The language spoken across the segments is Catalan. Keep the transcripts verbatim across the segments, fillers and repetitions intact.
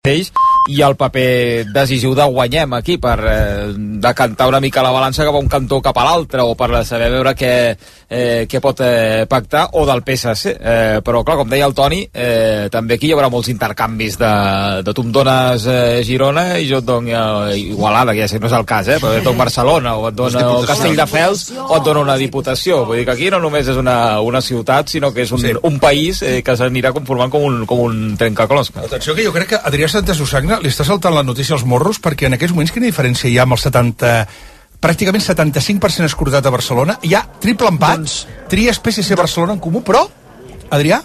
ells, i el paper decisiu de Guanyem aquí per eh, decantar una mica la balança cap a un cantó cap a l'altre, o per saber veure què, eh, què pot eh, pactar, o del P S C. Eh, però clar, com deia el Toni, eh, també aquí hi haurà molts intercanvis de, de tu em dones eh, Girona i jo et dono eh, Igualada, que ja sé que no és el cas, eh, però et dono Barcelona, o et dono el Castelldefels, o et dono una diputació. Vull dir que aquí no només és una, una ciutat, sinó que és un, sí. un país eh, que s'anirà conformant com un, com un trencaclosca. Atenció, que jo crec que Adrià Santasusagna li està saltant la notícia als morros, perquè en aquests moments quina diferència hi ha amb el setanta, pràcticament setanta-cinc per cent escrutat a Barcelona? Hi ha triple empat, doncs... Tries P S C Barcelona en comú, però, Adrià?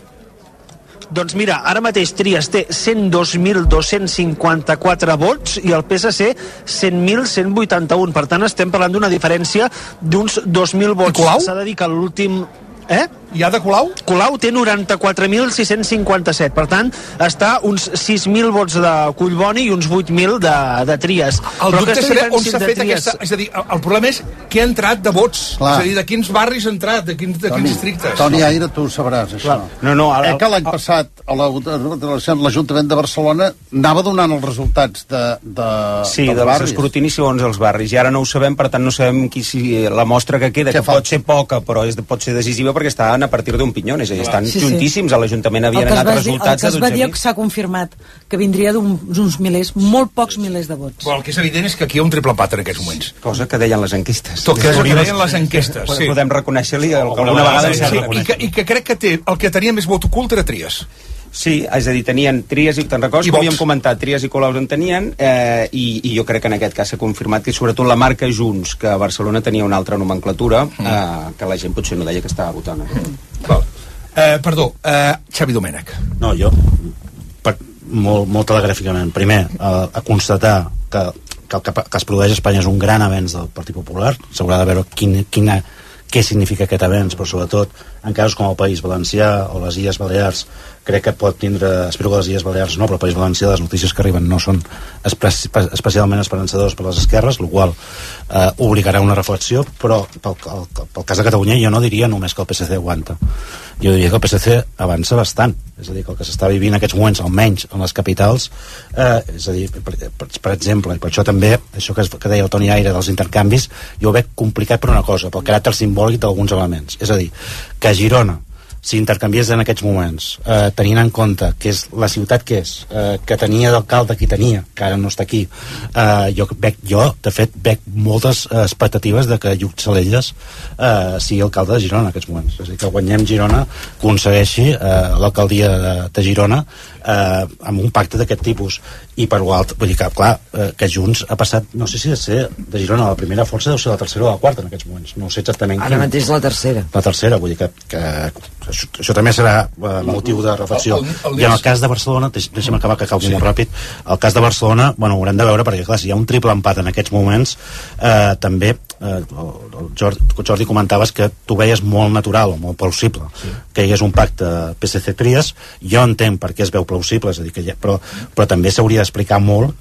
Doncs mira, ara mateix Tries té cent dos mil dos-cents cinquanta-quatre vots i el P S C cent mil cent vuitanta-un. Per tant, estem parlant d'una diferència d'uns dos mil vots. I Colau? S'ha de dir que l'últim... Eh? Hi ha de Colau? Colau té noranta-quatre mil sis-cents cinquanta-set, per tant està uns sis mil vots de Collboni i uns vuit mil de, de Tries. El Però dubte serà on s'ha fet Tries... aquesta... És a dir, el problema és què ha entrat de vots. Clar. És a dir, de quins barris ha entrat, de quins, de Toni, quins districtes. Toni Aire, tu ho sabràs, això. Clar. No, no, el, eh, que l'any passat a l'Ajuntament de Barcelona anava donant els resultats de, de, sí, dels dels barris. escrutinis segons els barris, i ara no ho sabem, per tant no sabem qui, si la mostra que queda, que, que pot ser poca, però és, pot ser decisiva perquè està a partir d'un pinyón, és a dir, estan sí, juntíssims, sí. A l'Ajuntament havien anat resultats de dotze mil. El que es va dir que s'ha confirmat que vindria d'uns milers, molt pocs milers de vots. Però el que és evident és que aquí hi ha un triple empat en aquests moments. Cosa que deien les enquestes. Tot que deien les enquestes, sí. Podem reconèixer-li alguna vegada. Sí, sí, i, que, I que crec que té, el que tenia més vot ocult era Tries. Sí, és a dir, tenien Tries i, te'n recordes que havíem comentat, Tries i Colau en tenien, eh, i, i jo crec que en aquest cas s'ha confirmat que sobretot la marca Junts, que a Barcelona tenia una altra nomenclatura, mm. eh, que la gent potser no deia que estava votant. Mm. Val. Eh, perdó, eh, Xavi Domènech. No, jo, per, molt, molt telegràficament, primer, a, a constatar que, que el que, que es produeix a Espanya és un gran avenç del Partit Popular, s'haurà de veure quin, quina, què significa aquest avenç, però sobretot en casos com el País Valencià o les Illes Balears, crec que pot tindre, espero que les Illes Balears no, però el País Valencià les notícies que arriben no són espe especialment esperançadors per les esquerres, el qual eh, obligarà una reflexió, però pel, el, pel cas de Catalunya jo no diria només que el P S C aguanta, jo diria que el P S C avança bastant, és a dir, que el que s'està vivint en aquests moments, almenys en les capitals, eh, és a dir, per, per, per exemple, i per això també, això que, es, que deia el Toni Aire dels intercanvis, jo ho veig complicat per una cosa, pel caràcter simbòlic d'alguns elements, és a dir, que a Girona si intercanviés en aquests moments, eh, tenint en compte que és la ciutat que és, eh, que tenia d'alcalde qui tenia, que ara no està aquí, eh, jo, veig, jo, de fet, veig moltes eh, expectatives de que Lluc Salelles eh, sigui alcalde de Girona en aquests moments. És a dir, que Guanyem Girona aconsegueixi eh, l'alcaldia de, de Girona eh, amb un pacte d'aquest tipus. I per l'altre, vull dir que, clar, eh, que Junts ha passat, no sé si de ser de Girona la primera força, deu ser la tercera o la quarta en aquests moments. No sé exactament Ara quin. mateix la tercera. La tercera, vull dir que, que això, això també serà uh, motiu de reflexió. El, el, el, I en el cas de Barcelona, deix, deixa'm acabar que acabo sí. molt ràpid, el cas de Barcelona, bueno, ho haurem de veure perquè clar, si hi ha un triple empat en aquests moments, eh, també eh, el Jordi, Jordi comentaves que tu veies molt natural o molt plausible sí. que hi hagués un pacte P S C-Tries, jo entenc per què es veu plausible, és a dir, que ja, però, però també s'hauria d'explicar molt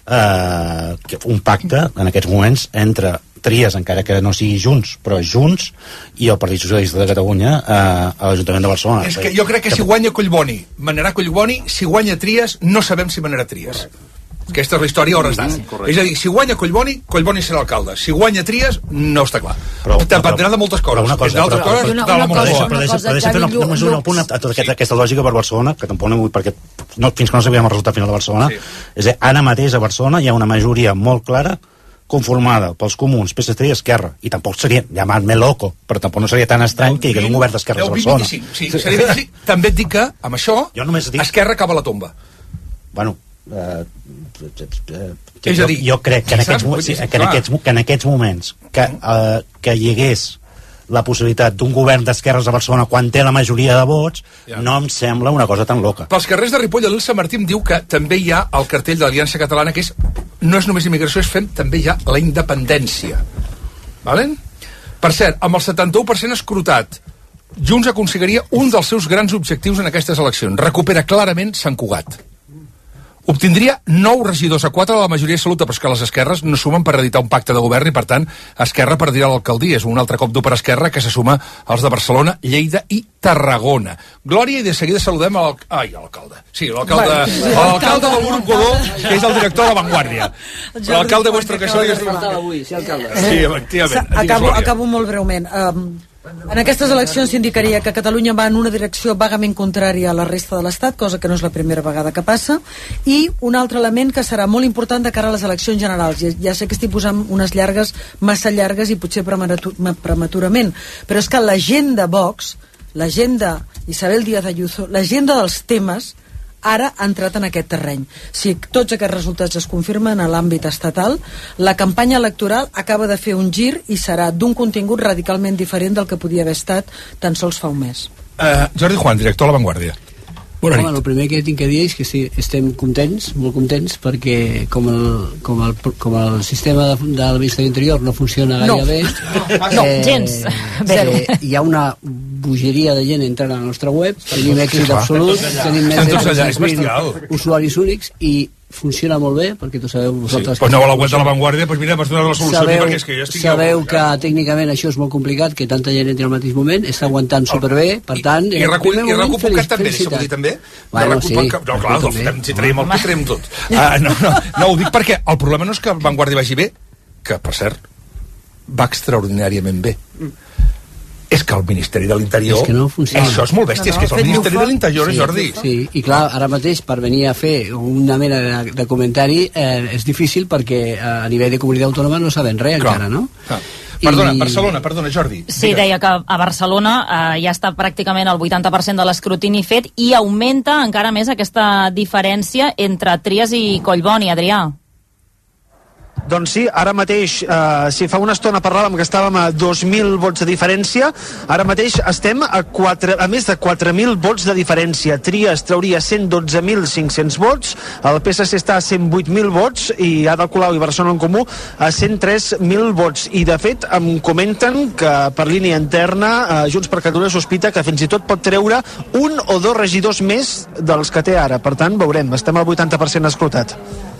eh, que un pacte en aquests moments entre Tries, encara que no sigui Junts, però Junts i el Partit Socialista de Catalunya eh, a l'Ajuntament de Barcelona. És que jo crec que si guanya Collboni, manarà Collboni, si guanya Tries, no sabem si manarà Tries. Aquesta és la història a hores d'ara. És a dir, si guanya Collboni, Collboni serà alcalde. Si guanya Tries, no està clar. Dependrà de moltes coses. Una cosa, però, coses una, una, una una cosa, però deixa, però deixa fer una, una, una, una, a tota aquesta, aquesta lògica per Barcelona, que tampoc no vull, perquè no, fins que no sabíem el resultat final de Barcelona, sí. És a dir, ara mateix a Barcelona hi ha una majoria molt clara conformada pels comuns, P S C i Esquerra, i tampoc seria, llamat-me loco, però tampoc no seria tan estrany que hi hagués un govern d'esquerres a Barcelona. Sí, sí, seria vint-i-cinc. També et dic que, amb això, jo només dic... Esquerra acaba la tomba. Bueno, eh, eh, és a dir, jo, jo crec que en, aquests, sí, que, en aquests, que en aquests moments que, eh, que hi hagués la possibilitat d'un govern d'esquerres a Barcelona quan té la majoria de vots, ja. No em sembla una cosa tan loca. Pels carrers de Ripoll, l'Elsa Martí em diu que també hi ha el cartell de l'Aliança Catalana, que és, no és només immigració, és fem també hi ha la independència. Valen? Per cert, amb el setanta-u per cent escrutat, Junts aconseguiria un dels seus grans objectius en aquestes eleccions. Recupera clarament Sant Cugat. obtindria nou regidors a quatre de la majoria absoluta, però és que les esquerres no sumen per editar un pacte de govern i, per tant, Esquerra perdria l'alcaldia. És un altre cop dur per Esquerra, que se suma als de Barcelona, Lleida i Tarragona. Glòria, i de seguida saludem al... Ai, l'alcalde. Sí, l'alcalde l'alcalde del Grup Godó, que és el director de La Vanguardia. L'alcalde vostre que soy... Sí, efectivament. Acabo, acabo molt breument. Um, En aquestes eleccions s'indicaria que Catalunya va en una direcció vagament contrària a la resta de l'Estat, cosa que no és la primera vegada que passa, i un altre element que serà molt important de cara a les eleccions generals. Ja, ja sé que estic posant unes llargues, massa llargues i potser prematurament, però és que l'agenda Vox, l'agenda Isabel Díaz Ayuso, l'agenda dels temes ara ha entrat en aquest terreny. Si tots aquests resultats es confirmen a l'àmbit estatal, la campanya electoral acaba de fer un gir i serà d'un contingut radicalment diferent del que podia haver estat tan sols fa un mes. Uh, Jordi Juan, director de La Vanguardia. Bona nit. Home, el primer que tinc que dir és que sí, estem contents, molt contents, perquè com el, com el, com el sistema de, de la Ministeri d'Interior no funciona gaire no. bé... No, eh, gens. Eh, hi ha una bogeria de gent entrant a la nostra web, tenim èxit absolut, tenim més de tres-cents mil usuaris únics i funciona molt bé, perquè tu sabeu vosaltres... Sí, pues aneu a la web de La Vanguardia, doncs mira, vas donar la solució, sabeu, perquè és que jo estic... Sabeu que tècnicament això és molt complicat, que tanta gent entri al mateix moment, està aguantant superbé, per tant... I, i, recull, i recull pocat també, si vol dir també? Bueno, sí. No, clar, si traiem el que traiem tot. Ah, no, no, no, ho dic perquè el problema no és que Vanguardia vagi bé, que, per cert, va extraordinàriament bé. És que el Ministeri de l'Interior... És que no funciona. Això és molt bèstia, no, no, és que és el Ministeri de l'Interior, sí, Jordi. Sí, i clar, ara mateix, per venir a fer una mena de, de comentari, eh, és difícil perquè eh, a nivell de comunitat autònoma no saben res clar, encara, no? Clar. Perdona, I... Barcelona, perdona, Jordi. Sí, digues. Deia que a Barcelona eh, ja està pràcticament el vuitanta per cent de l'escrutini fet i augmenta encara més aquesta diferència entre Trias i Collboni, Adrià. Doncs sí, ara mateix, eh, si fa una estona parlàvem que estàvem a dos mil vots de diferència, ara mateix estem a, quatre, a més de quatre mil vots de diferència. Trias trauria cent dotze mil cinc-cents vots, el P S C està a cent vuit mil vots i Ada Colau i Barcelona en Comú a cent tres mil vots. I de fet em comenten que per línia interna eh, Junts per Catalunya sospita que fins i tot pot treure un o dos regidors més dels que té ara. Per tant, veurem, estem al vuitanta per cent escrutat.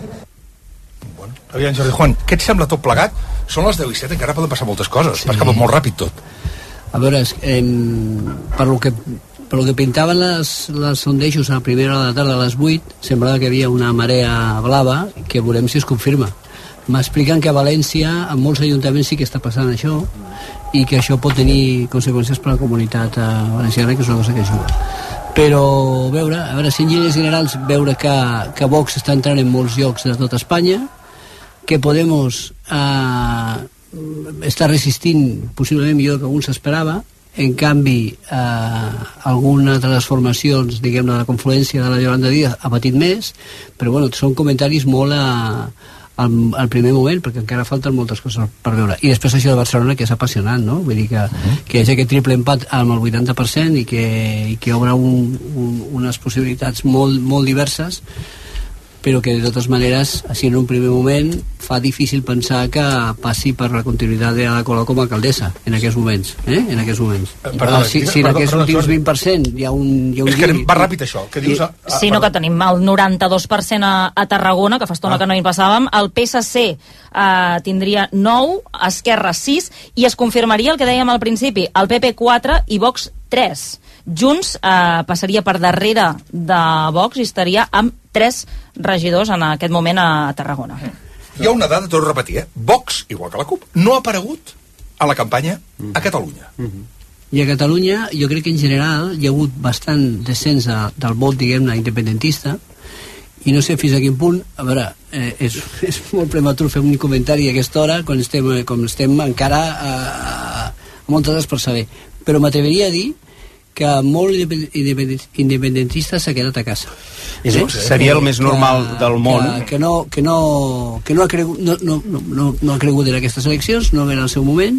Aviam, Jordi Juan, què et sembla tot plegat? Són les deu i set, encara poden passar moltes coses. Sí. Passa molt ràpid tot. A veure, eh, per lo que, per lo que pintaven les, les sondejos a la primera hora de la tarda a les vuit, semblava que hi havia una marea blava, que veurem si es confirma. M'expliquen que a València, en molts ajuntaments sí que està passant això, i que això pot tenir conseqüències per a la comunitat valenciana, que és una cosa que ajuda. Però, a veure, a veure si en línies generals veure que, que Vox està entrant en molts llocs de tot Espanya, que Podemos eh, està resistint possiblement millor que alguns s'esperava, en canvi eh, algunes de les formacions, diguem, de la confluència de la Yolanda Díaz ha patit més, però bueno, són comentaris molt a, al, al primer moment, perquè encara falten moltes coses per veure. I després això de Barcelona, que és apassionant, no? Vull dir que, uh-huh. que és aquest triple empat amb el vuitanta per cent i que, i que obre un, un, unes possibilitats molt, molt diverses, però que de totes maneres, així en un primer moment fa difícil pensar que passi per la continuïtat de Ada Colau com a alcaldessa en aquests moments, eh? En aquests moments. Perdona, si, si en aquests últims vint per cent hi ha un... Hi ha un és que va ràpid això. Que dius a, a, sí, no, que tenim el noranta-dos per cent a, a Tarragona, que fa estona ah. que no hi passàvem, el P S C eh, tindria nou, Esquerra sis, i es confirmaria el que dèiem al principi, el P P quatre i Vox tres. Junts eh, passaria per darrere de Vox i estaria amb tres regidors en aquest moment a Tarragona. Hi ha una dada, torno a repetir, eh? Vox, igual que la CUP, no ha aparegut a la campanya a Catalunya. I a Catalunya jo crec que en general hi ha hagut bastant descens de, del vot, diguem-ne, independentista, i no sé fins a quin punt, a veure, eh, és, és molt prematur fer un comentari a aquesta hora, quan estem, com estem encara a, a, a moltes hores per saber, però m'atreviria a dir que molt independentista s'ha quedat a casa. Eh? Seria el més normal que, del món. Que, que, no, que, no, que no, ha cregut, no, no, no, no ha cregut en aquestes eleccions, no en el seu moment,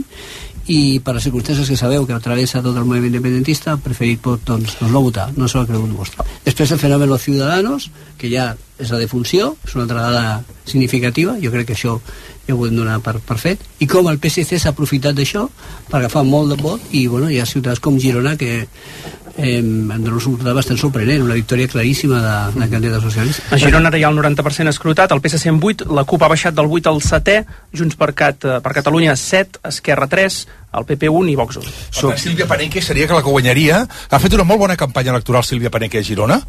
i per les circumstàncies que sabeu que atravessa tot el moviment independentista ha preferit pot, doncs, doncs no votar, no s'ho ha cregut vostre. Després el fenomen dels Ciudadanos, que ja és la defunció, és una altra dada significativa, jo crec que això ja ho podem donar per, per fet, i com el P S C s'ha aprofitat d'això per agafar molt de vot, i bueno, hi ha ciutats com Girona que eh, em dona un resultat bastant sorprenent, una victòria claríssima de, de candidat socialista. A Girona ara hi ha el noranta per cent escrutat, el P S C en vuit, la CUP ha baixat del vuit al setè, Junts per, Cat, per Catalunya set, Esquerra tres, el P P un i Vox un. So, Sílvia Paneque seria que la que guanyaria. Ha fet una molt bona campanya electoral Sílvia Paneque a Girona.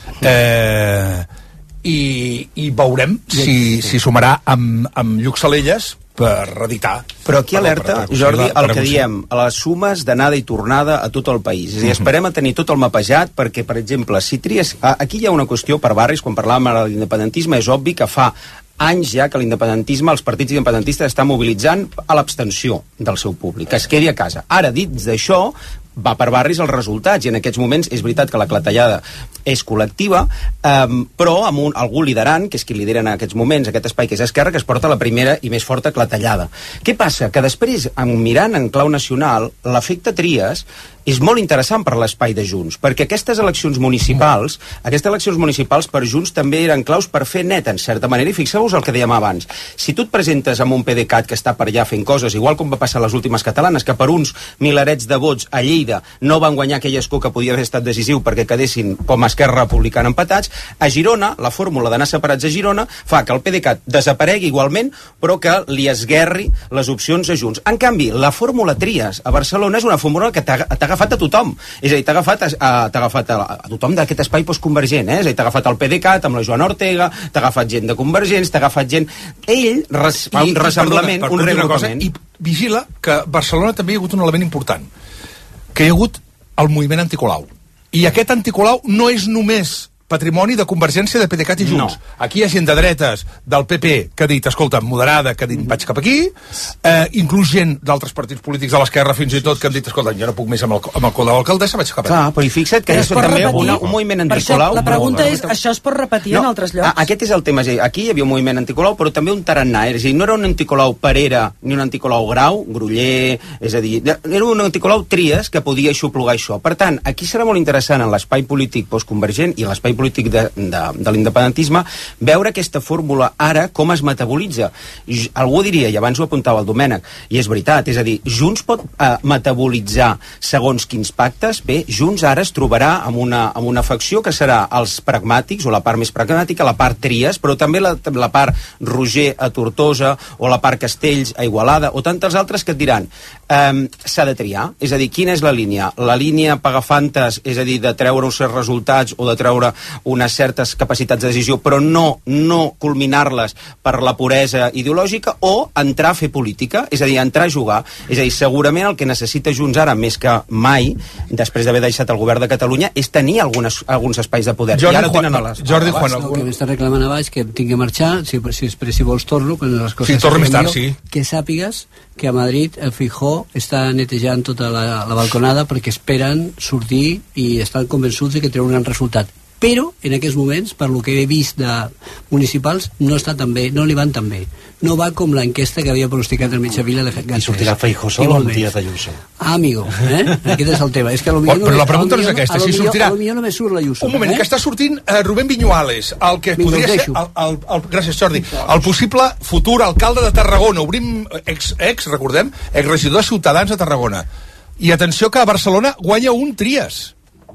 Eh, i, i veurem si, si sumarà amb, amb Lluc Salelles per reeditar. Però aquí alerta, Jordi, el que diem, a les sumes d'anada i tornada a tot el país. És a dir, esperem a tenir tot el mapejat perquè, per exemple, si tries... Aquí hi ha una qüestió per barris, quan parlàvem ara de l'independentisme, és obvi que fa anys ja que l'independentisme, els partits independentistes estan mobilitzant a l'abstenció del seu públic, que es quedi a casa. Ara, dins d'això, va per barris els resultats, i en aquests moments és veritat que la clatellada és col·lectiva, eh, però amb un, algú liderant, que és qui lidera en aquests moments aquest espai, que és Esquerra, que es porta la primera i més forta clatellada. Què passa? Que després, mirant en clau nacional, l'efecte Trias és molt interessant per l'espai de Junts, perquè aquestes eleccions municipals, aquestes eleccions municipals per Junts també eren claus per fer net, en certa manera, i fixeu-vos el que dèiem abans. Si tu et presentes amb un PDeCAT que està per allà fent coses, igual com va passar a les últimes catalanes, que per uns milarets de vots a Lleida no van guanyar aquell escó que podia haver estat decisiu perquè quedessin com a Esquerra Republicana empatats, a Girona, la fórmula d'anar separats a Girona fa que el PDeCAT desaparegui igualment, però que li esguerri les opcions a Junts. En canvi, la fórmula Trias a Barcelona és una fórmula que t'ha agafat a tothom, és a dir, t'ha agafat a, t'ha agafat a, a tothom d'aquest espai postconvergent, eh? És a dir, t'ha agafat el PDeCAT amb la Joana Ortega, t'ha agafat gent de Convergents, t'ha agafat gent... Ell res, fa un ressemblament, un reagrupament. I vigila que a Barcelona també hi ha hagut un element important, que hi ha hagut el moviment anticolau. I aquest anticolau no és només patrimoni de Convergència, de PDeCAT i Junts. No. Aquí hi ha gent de dretes del P P que ha dit, escolta, moderada, que ha dit, vaig cap aquí, eh, inclús gent d'altres partits polítics de l'esquerra fins i tot que han dit, escolta, jo no puc més amb el, amb el col de l'alcaldessa, vaig cap aquí. Clar, però hi fixa't que és també una, un moviment anticolau. Això, la pregunta és, això es pot repetir no, en altres llocs? Aquest és el tema. Aquí hi havia un moviment anticolau, però també un tarannà. És a dir, no era un anticolau Parera ni un anticolau Grau, Groller, és a dir, era un anticolau Trias que podia aixoplugar això. Per tant, aquí serà molt interessant en l'espai polític postconvergent i l'espai polític de, de, de l'independentisme veure aquesta fórmula ara com es metabolitza. Algú diria, i abans ho apuntava el Domènec, i és veritat, és a dir, Junts pot eh, metabolitzar segons quins pactes. Bé, Junts ara es trobarà amb una, amb una facció que serà els pragmàtics, o la part més pragmàtica, la part Trias, però també la, la part Roger a Tortosa, o la part Castells a Igualada, o tantes altres que et diran eh, s'ha de triar, és a dir, quina és la línia? La línia pagafantes, és a dir, de treure uns certs resultats o de treure unes certes capacitats de decisió, però no, no culminar-les per la puresa ideològica, o entrar a fer política, és a dir, entrar a jugar. És a dir, segurament el que necessita Junts ara, més que mai, després d'haver deixat el govern de Catalunya, és tenir algunes, alguns espais de poder. Jordi, I ara Juan, tenen a les... Jordi Juan, no, que m'està reclamant a baix que tinc que marxar, si, si, si vols torno, quan les coses... Sí, torno més tard, sí. Que sàpigues que a Madrid el Feijóo està netejant tota la, la balconada perquè esperen sortir i estan convençuts de que treu un gran resultat. Però en aquests moments, per lo que he vist de municipals, no està tan bé, no li van tan bé. No va com l'enquesta que havia pronosticat el Mitjavila de Gancés. I sortirà Feijóo sol o Díaz Ayuso? Ah, amigo, eh? Aquest és el tema. És que però, no, però la pregunta no és aquesta, si sortirà... A lo millor només surt l'Ayuso. Un moment, eh? que està sortint uh, Rubén Viñuales, el que Vinga, podria ser... El, el, el, gràcies, Jordi. El possible futur alcalde de Tarragona. Obrim, ex, ex recordem, exregidor de Ciutadans de Tarragona. I atenció que a Barcelona guanya un Trias.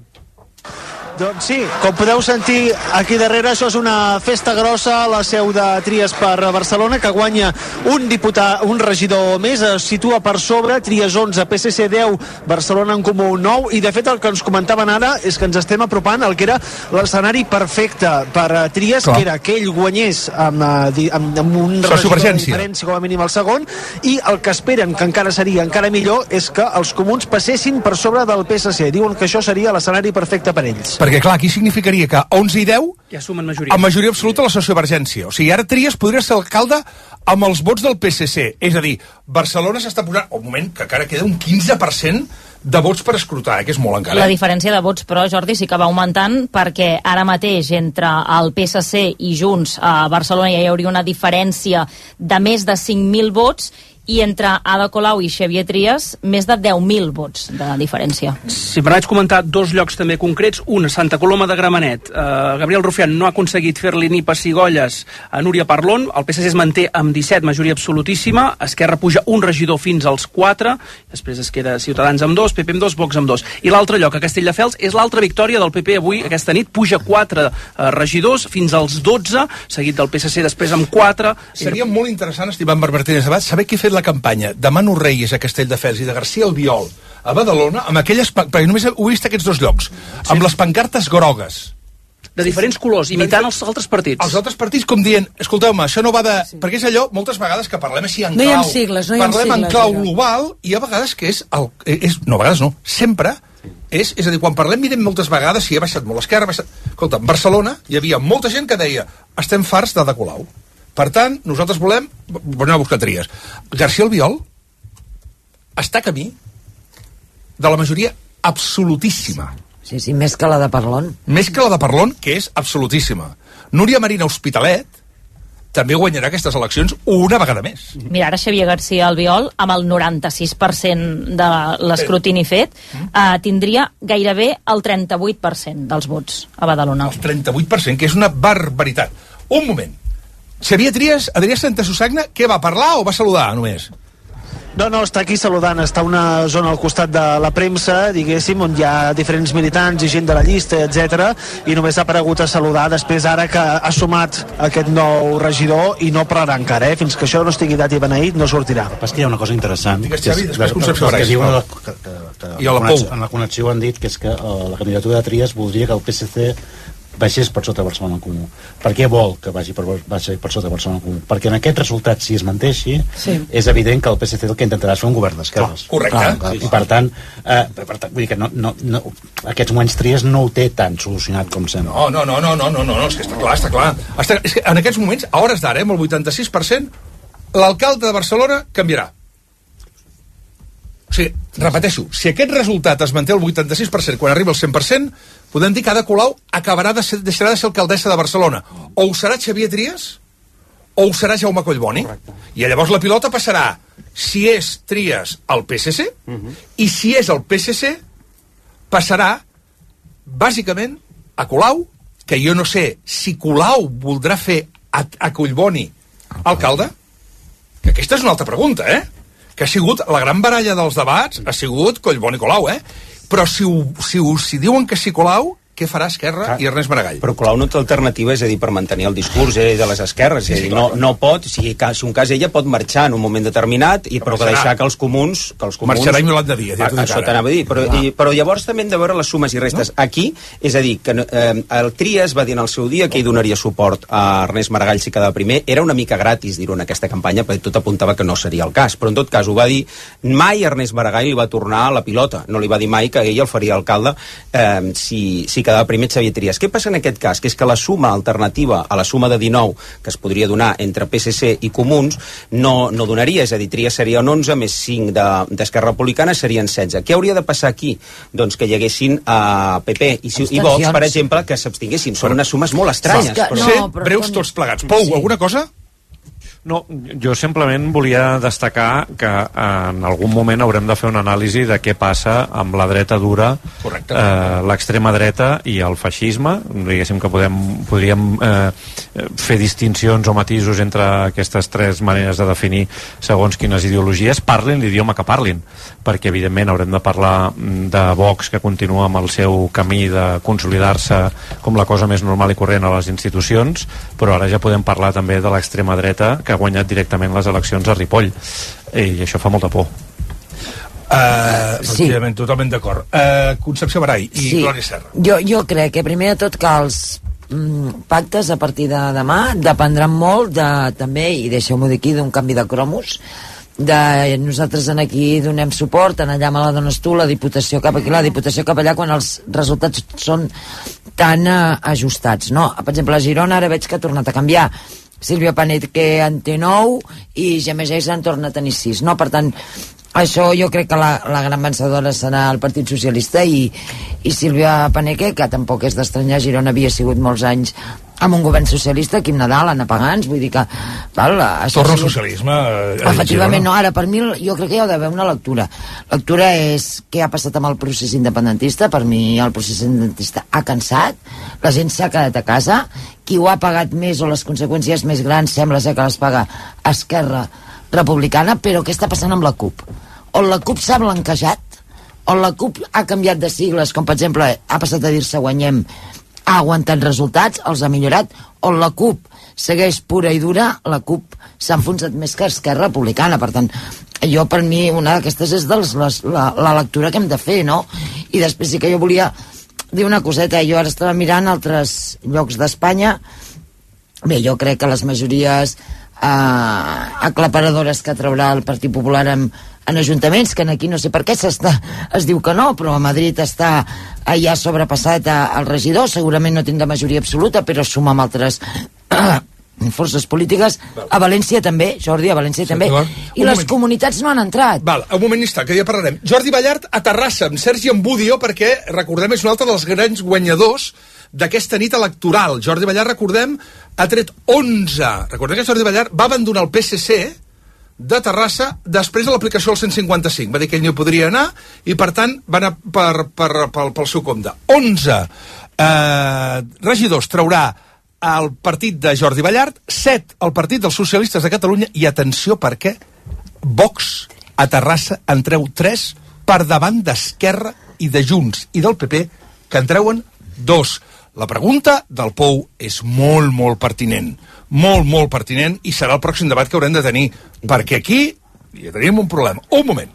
Doncs sí, com podeu sentir aquí darrere, això és una festa grossa a la seu de Trias per Barcelona, que guanya un diputat, un regidor més, es situa per sobre, Trias onze, P S C deu, Barcelona en Comú nou, i de fet el que ens comentaven ara és que ens estem apropant al que era l'escenari perfecte per Trias, clar, que era que ell guanyés amb, amb, amb un regidor de diferència, com a mínim el segon, i el que esperen, que encara seria encara millor, és que els comuns passessin per sobre del P S C. Diuen que això seria l'escenari perfecte per ells. Perquè, clar, aquí significaria que onze i deu ja sumen majoria. amb majoria absoluta la sociovergència. O sigui, ara Trias podria ser alcalde amb els vots del P S C. És a dir, Barcelona s'està posant... Un moment, que encara queda un quinze per cent de vots per escrutar, eh, que és molt encara. La diferència de vots, però, Jordi, sí que va augmentant, perquè ara mateix entre el P S C i Junts a Barcelona ja hi hauria una diferència de més de cinc mil vots, i entre Ada Colau i Xavier Trias més de deu mil vots de diferència. Si me n'haig comentar dos llocs també concrets, un a Santa Coloma de Gramenet. Uh, Gabriel Rufián no ha aconseguit fer-li ni pessigolles a Núria Parlon, el P S C es manté amb disset, majoria absolutíssima, Esquerra puja un regidor fins als quatre, després es queda Ciutadans amb dos, P P amb dos, Vox amb dos. I l'altre lloc, a Castelldefels, és l'altra victòria del P P avui, aquesta nit, puja quatre uh, regidors fins als dotze, seguit del P S C després amb quatre. Seria molt interessant, estimat Martínez Abad, saber qui ha fet la campanya de Manu Reyes a Castelldefels i de García Albiol a Badalona, amb aquelles, perquè només ho he vist aquests dos llocs, sí. Amb les pancartes grogues. De diferents colors, imitant els altres partits. Els altres partits com dient, escolteu-me, això no va de... Sí. Perquè és allò, moltes vegades que parlem així en no clau... No hi ha sigles, no hi ha parlem sigles. en clau global i a vegades que és... El, és no, a vegades no, sempre és... És a dir, quan parlem, mirem moltes vegades si ha baixat molt l'esquerra, ha baixat... Escolta, en Barcelona hi havia molta gent que deia estem farts d'Ada Colau. Per tant, nosaltres volem... Volem a buscar Trias. García Albiol està a camí de la majoria absolutíssima. Sí, sí, més que la de Parlon. Més que la de Parlon, que és absolutíssima. Núria Marina Hospitalet també guanyarà aquestes eleccions una vegada més. Mira, ara Xavier García Albiol, amb el noranta-sis per cent de l'escrutini fet, eh, tindria gairebé el trenta-vuit per cent dels vots a Badalona. El trenta-vuit per cent, que és una barbaritat. Un moment. Xavier Trias, Adrià Santasusagna, què va parlar o va saludar només? No, no, està aquí saludant, està una zona al costat de la premsa, diguéssim, on hi ha diferents militants i gent de la llista, etcètera, i només ha aparegut a saludar després ara que ha sumat aquest nou regidor i no parlarà encara, eh? Fins que això no estigui dat i beneït no sortirà. Però és que hi ha una cosa interessant. Digues, Xavi, després Concepció Brais. I a la Pou. En la connexió han dit que és que uh, la candidatura de Trias voldria que el P S C baixés per sota de Barcelona en Comú. Per què vol que vagi per, vagi per sota de Barcelona en Comú? Perquè en aquest resultat, si es manteixi, sí. És evident que el P S C el que intentarà és fer un govern d'esquerres. Oh, correcte. Clar, clar. I per tant, eh, per tant, vull dir que no, no, no, aquests moments Trias no ho té tan solucionat com sembla. No, no, no, no, no, no, no, és que està clar, està clar. Està, és que en aquests moments, a hores d'ara, amb el vuitanta-sis per cent, l'alcalde de Barcelona canviarà. O sigui, repeteixo, si aquest resultat es manté el vuitanta-sis per cent quan arriba al cent per cent, podem dir que Ada Colau acabarà de ser, deixarà de ser alcaldessa de Barcelona. O ho serà Xavier Trias, o ho serà Jaume Collboni. Correcte. I llavors la pilota passarà, si és Trias, al P S C, uh -huh. i si és el P S C, passarà, bàsicament, a Colau, que jo no sé si Colau voldrà fer a, a Collboni alcalde, que aquesta és una altra pregunta, eh? Que ha sigut la gran baralla dels debats, ha sigut Collboni i Colau, eh? Però si, ho, si, ho, si diuen que sí Colau, què farà Esquerra Clar. I Ernest Maragall? Però Colau no té alternativa, és a dir, per mantenir el discurs eh, de les esquerres, sí, sí, és a dir, no, no pot, si, si un cas ella pot marxar en un moment determinat, i però, però que deixar que els comuns... Que els comuns marxarà i Milanda Díaz, ja a, això t'anava a dir, però, i, però llavors també hem de veure les sumes i restes. No? Aquí, és a dir, que eh, el Trias va dir en el seu dia que hi donaria suport a Ernest Maragall si quedava primer, era una mica gratis dir-ho en aquesta campanya, perquè tot apuntava que no seria el cas, però en tot cas ho va dir, mai Ernest Maragall li va tornar a la pilota, no li va dir mai que ell el faria alcalde eh, si, si quedava primer Xavier Trias. Què passa en aquest cas? Que és que la suma alternativa a la suma de dinou que es podria donar entre P S C i Comuns no, no donaria, és a dir, Trias seria un onze més cinc d'Esquerra de, Republicana serien setze. Què hauria de passar aquí? Doncs que hi haguessin a P P i, i Vox, per exemple, que s'abstinguessin. Són unes sumes molt estranyes. Que, però... No, però breus tots plegats. Pou, sí. Alguna cosa? No, jo simplement volia destacar que en algun moment haurem de fer una anàlisi de què passa amb la dreta dura, eh, l'extrema dreta i el feixisme. Diguéssim que podem, podríem eh, fer distincions o matisos entre aquestes tres maneres de definir segons quines ideologies, parlin l'idioma que parlin, perquè evidentment haurem de parlar de Vox, que continua amb el seu camí de consolidar-se com la cosa més normal i corrent a les institucions, però ara ja podem parlar també de l'extrema dreta, que ha guanyat directament les eleccions a Ripoll, i això fa molta por. Uh, sí. Totalment d'acord. Uh, Concepció Barai i sí. Glòria Serra. Jo, jo crec que primer de tot que els mm, pactes a partir de demà dependran molt de, també, i deixeu-m'ho dir aquí, d'un canvi de cromos, de nosaltres en aquí donem suport, en allà me la dones tu, la Diputació cap aquí, la Diputació cap allà, quan els resultats són tan uh, ajustats, no? Per exemple, a Girona ara veig que ha tornat a canviar. Sílvia Panet, que en té nou, i Gemma Geis en torna a tenir sis, no? Per tant, això jo crec que la, la gran vencedora serà el Partit Socialista i, i Sílvia Paneque, que tampoc és d'estranyar. Girona havia sigut molts anys amb un govern socialista, Quim Nadal, Anna Pagans, vull dir que... Val, torna al socialisme. Eh, Efectivament, no, ara per mi jo crec que hi ha d'haver una lectura. Lectura és què ha passat amb el procés independentista. Per mi el procés independentista ha cansat, la gent s'ha quedat a casa, qui ho ha pagat més o les conseqüències més grans sembla ser que les paga Esquerra Republicana. Però què està passant amb la CUP? On la CUP s'ha blanquejat, on la CUP ha canviat de sigles, com per exemple ha passat a dir-se Guanyem, ha aguantat resultats, els ha millorat, on la CUP segueix pura i dura, la CUP s'ha enfonsat més que Esquerra Republicana. Per tant, jo per mi una d'aquestes és dels, les, la, la lectura que hem de fer, no? I després sí que jo volia dir una coseta. Jo ara estava mirant altres llocs d'Espanya. Bé, jo crec que les majories eh, aclaparadores que traurà el Partit Popular en, en ajuntaments, que aquí no sé per què es diu que no, però a Madrid està ja sobrepassat al regidor, segurament no tindrà majoria absoluta, però suma amb altres eh, forces polítiques. A València també, Jordi, a València sí, també. I les moment. Comunitats no han entrat. Val, un moment està, que ja parlarem. Jordi Ballart a Terrassa, amb Sergi Ambudio, perquè, recordem, és un altre dels grans guanyadors d'aquesta nit electoral. Jordi Ballart, recordem, ha tret onze. Recordem que Jordi Ballart va abandonar el P S C de Terrassa després de l'aplicació del cent cinquanta cinc. Va dir que ell no podria anar i, per tant, va anar per, per, per, pel seu compte. onze eh, regidors traurà el partit de Jordi Ballart, set el partit dels socialistes de Catalunya i, atenció, perquè Vox a Terrassa en treu tres per davant d'Esquerra i de Junts i del P P, que en treuen dos. La pregunta del Pou és molt, molt pertinent. Molt, molt pertinent, i serà el pròxim debat que haurem de tenir, perquè aquí ja tenim un problema. Un moment.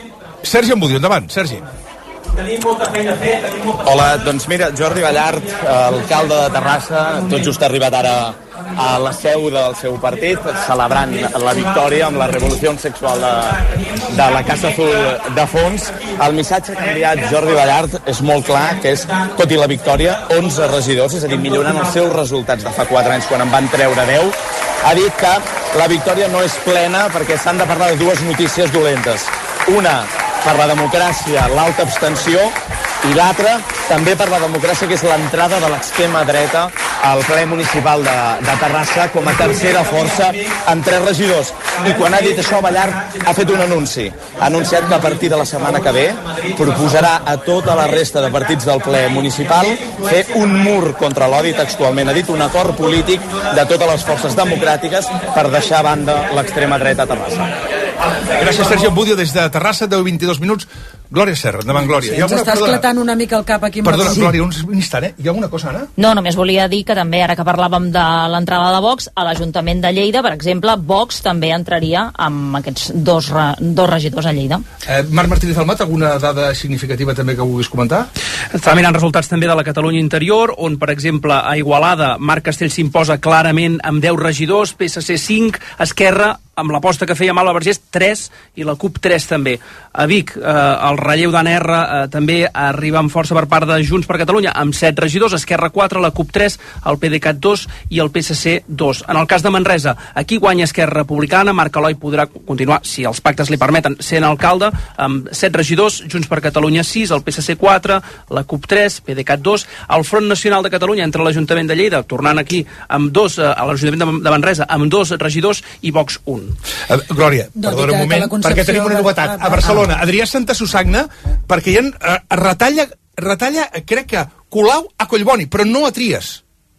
Sergi Ambudio, endavant, Sergi. Tenim molta feina a fer, tenim molta... Hola, doncs mira, Jordi Ballart, alcalde de Terrassa, tot just ha arribat ara a la seu del seu partit, celebrant la victòria amb la revolució sexual de, de la Casa Azul de fons. El missatge que ha enviat Jordi Ballart és molt clar, que és, tot i la victòria, onze regidors, és a dir, millorant els seus resultats de fa quatre anys, quan en van treure deu, ha dit que la victòria no és plena perquè s'han de parlar de dues notícies dolentes. Una, per la democràcia, l'alta abstenció, i l'altra, també per la democràcia, que és l'entrada de l'extrema dreta al ple municipal de, de Terrassa com a tercera força amb tres regidors. I quan ha dit això, Ballart ha fet un anunci. Ha anunciat que a partir de la setmana que ve proposarà a tota la resta de partits del ple municipal fer un mur contra l'odi, textualment ha dit, un acord polític de totes les forces democràtiques per deixar a banda l'extrema dreta a Terrassa. Gràcies, Sergi Ambudio, des de Terrassa, deu vint-i-dos minuts. Glòria Serra, endavant, Glòria. Sí, ens està esclatant una mica el cap aquí. Perdona, sí. Glòria, un instant, eh? Hi ha alguna cosa, Anna? No, només volia dir que també, ara que parlàvem de l'entrada de Vox, a l'Ajuntament de Lleida, per exemple, Vox també entraria amb aquests dos, dos regidors a Lleida. Eh, Marc Martínez Almat, alguna dada significativa també que vulguis comentar? Estava mirant resultats també de la Catalunya Interior, on, per exemple, a Igualada, Marc Castell s'imposa clarament amb deu regidors, P S C cinc, Esquerra, amb l'aposta que feia Malva Vergés, tres, i la CUP tres també. A Vic, eh, el relleu d'Anna R eh, també arriba amb força per part de Junts per Catalunya, amb set regidors, Esquerra quatre, la CUP tres, el PDeCAT dos i el P S C dos. En el cas de Manresa, aquí guanya Esquerra Republicana, Marc Eloi podrà continuar, si els pactes li permeten, sent alcalde, amb set regidors, Junts per Catalunya sis, el P S C quatre, la CUP tres, PDeCAT dos, el Front Nacional de Catalunya entre l'Ajuntament de Lleida, tornant aquí amb dos, eh, a l'Ajuntament de Manresa, amb dos regidors i Vox un. Uh, Glòria, no, perdona un moment, perquè tenim una novetat. A Barcelona, Adrià Santa Susagna, perquè hi ha, uh, retalla, retalla, crec que, Colau a Collboni, però no a Trias.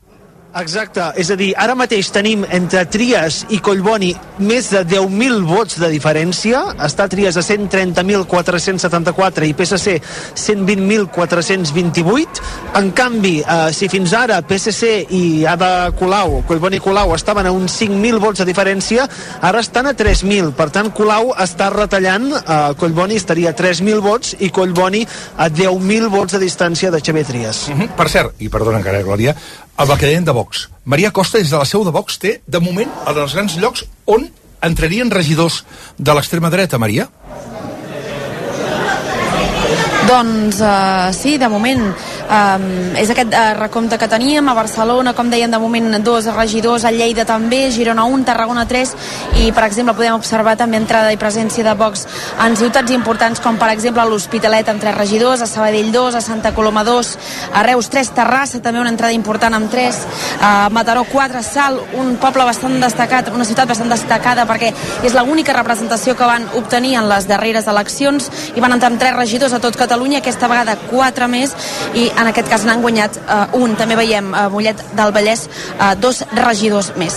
Exacte, és a dir, ara mateix tenim entre Trias i Collboni més de deu mil vots de diferència. Està Trias a cent trenta mil quatre-cents setanta-quatre i P S C cent vint mil quatre-cents vint-i-vuit. En canvi, eh, si fins ara P S C i Ada Colau, Collboni i Colau estaven a uns cinc mil vots de diferència, ara estan a tres mil. Per tant, Colau està retallant, eh, Collboni estaria a tres mil vots i Collboni a deu mil vots de distància de Xavier Trias. Uh -huh. Per cert, i perdona encara, Glòria, el que deien de Vox. Maria Costa, des de la seu de Vox, té, de moment, els dels grans llocs on entrarien regidors de l'extrema dreta, Maria? Doncs uh, sí, de moment Um, és aquest uh, recompte que teníem a Barcelona, com deien, de moment dos regidors, a Lleida també, Girona un, Tarragona tres, i per exemple podem observar també entrada i presència de Vox en ciutats importants com per exemple a l'Hospitalet amb tres regidors, a Sabadell dos, a Santa Coloma dos, a Reus tres, Terrassa també una entrada important amb tres, a Mataró quatre, Salt, un poble bastant destacat, una ciutat bastant destacada perquè és l'única representació que van obtenir en les darreres eleccions i van entrar amb tres regidors a tot Catalunya, aquesta vegada quatre més, i en aquest cas n'han guanyat uh, un. També veiem a uh, Mollet del Vallès uh, dos regidors més.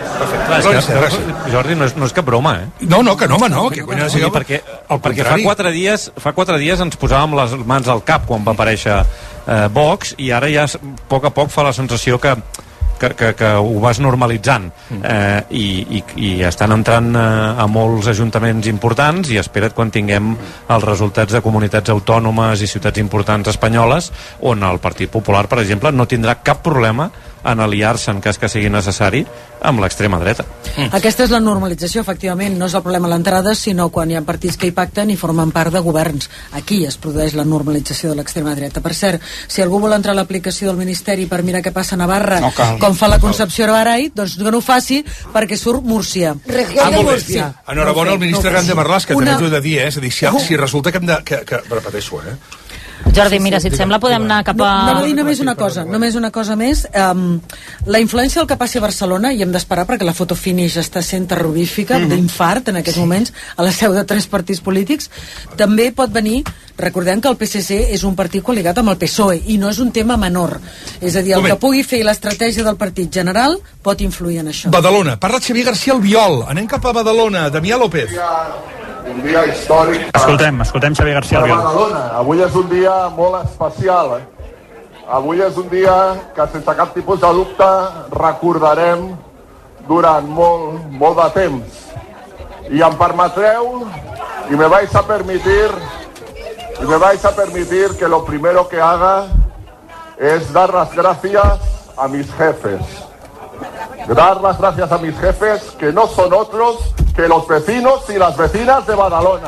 Perfecte. Jordi, no és, no és cap broma, eh? No, no, que no, home, no. Que no, no, no, no, perquè perquè fa quatre dies fa quatre dies ens posàvem les mans al cap quan va aparèixer eh, Vox, i ara ja a poc a poc fa la sensació que Que, que, que ho vas normalitzant eh, i, i, i estan entrant eh, a molts ajuntaments importants, i espera't quan tinguem els resultats de comunitats autònomes i ciutats importants espanyoles on el Partit Popular, per exemple, no tindrà cap problema en aliar-se en cas que sigui necessari amb l'extrema dreta. Mm. Aquesta és la normalització, efectivament, no és el problema a l'entrada, sinó quan hi ha partits que hi pacten i formen part de governs. Aquí es produeix la normalització de l'extrema dreta. Per cert, si algú vol entrar a l'aplicació del Ministeri per mirar què passa a Navarra, no com fa la Concepció Barai, doncs que no ho faci perquè surt Múrcia. Ah, molt bé. Enhorabona al ministre Grande Marlàs, que també t'ho he de dir, eh? És a dir, si, si resulta que hem de... Que, que, repeteixo, eh? Jordi, mira, si et sembla podem anar cap a... No, no, dir només una cosa, només una cosa més. Um, la influència del que passi a Barcelona, i hem d'esperar perquè la foto finish està sent terrorífica, mm -hmm. d'infart en aquests moments, a la seu de tres partits polítics, també pot venir, recordem que el P S C és un partit col·ligat amb el P S O E, i no és un tema menor. És a dir, el que pugui fer l'estratègia del partit general pot influir en això. Badalona, parla Xavier García Albiol. Anem cap a Badalona. Damià López. Un dia històric. Escoltem, escoltem Xavier García Albiol. Badalona. Avui és un dia molt especial. Eh? Avui és un dia que sense cap tipus de dubte recordarem durant molt, molt de temps. I em permetreu, y me vais a permitir, y me vais a permitir que lo primero que haga es dar las gracias a mis jefes. Dar las gracias a mis jefes, que no son otros que los vecinos y las vecinas de Badalona.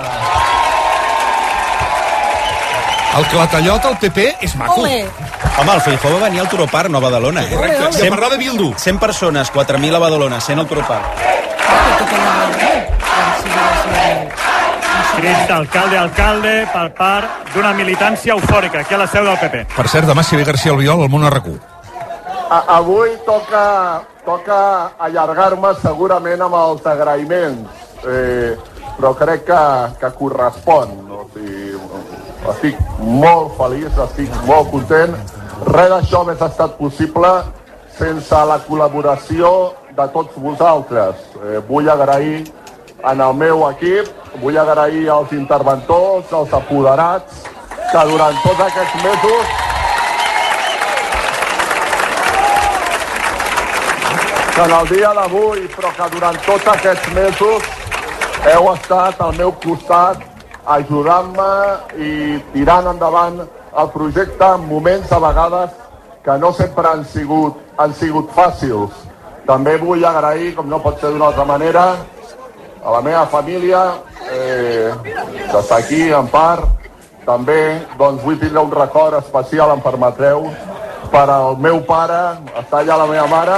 El clatallot al P P és maco. Olé. Home, el Feijóo va venir al Turoparc, no a Badalona, eh? Correcte, i a parlar de Bildu. cent persones, quatre mil a Badalona, cent al Turoparc. Crits d'alcalde a alcalde per part d'una militància eufòrica aquí a la seu del P P. Per cert, demà Xavier García Albiol al món R Q. Avui toca, toca allargar-me segurament amb els agraïments, eh, però crec que, que correspon. No? O sigui, estic molt feliç, estic molt content. Res d'això hauria estat possible sense la col·laboració de tots vosaltres. Eh, vull agrair en el meu equip, vull agrair als interventors, als apoderats, que durant tots aquests mesos que en el dia d'avui, però que durant tots aquests mesos heu estat al meu costat ajudant-me i tirant endavant el projecte en moments a vegades que no sempre han sigut, han sigut fàcils. També vull agrair, com no pot ser d'una altra manera, a la meva família, eh, que està aquí en part. També doncs, vull tindre un record especial, em permetreu, per al meu pare, està allà la meva mare.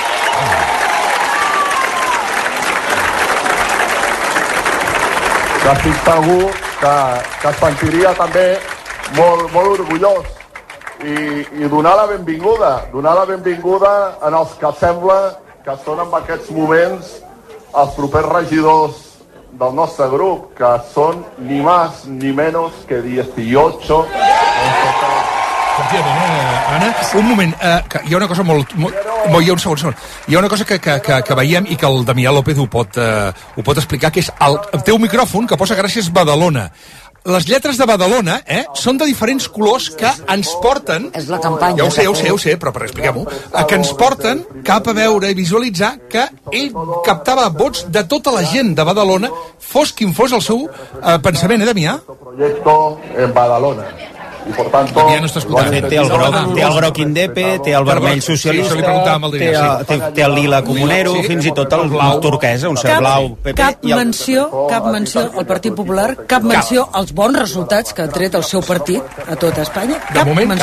Que estic segur que, que es sentiria també molt, molt orgullós i, i donar la benvinguda, donar la benvinguda en els que sembla que són en aquests moments els propers regidors del nostre grup, que són ni més ni menys que dieciocho. Efectivament, eh, Anna, un moment, eh, que hi ha una cosa molt... molt, molt hi ha un segon, segon. Hi ha una cosa que, que, que, que veiem i que el Damià López ho pot, eh, ho pot explicar, que és el, el teu micròfon que posa gràcies Badalona. Les lletres de Badalona, eh, són de diferents colors que ens porten... És la campanya. Ja ho sé, ja ho sé, ja ho sé, però per expliquem-ho. Que ens porten cap a veure i visualitzar que ell captava vots de tota la gent de Badalona, fos quin fos el seu eh, pensament, eh, Damià? Proyecto en Badalona. I per tant, Damià no està escoltant. Té el groc, té el groc Indepe, té el vermell socialista, té, té, té el lila comunero, fins i tot el blau turquesa, un cert blau P P. Cap menció, cap menció al Partit Popular, cap menció als bons resultats que ha tret el seu partit a tota Espanya, cap menció.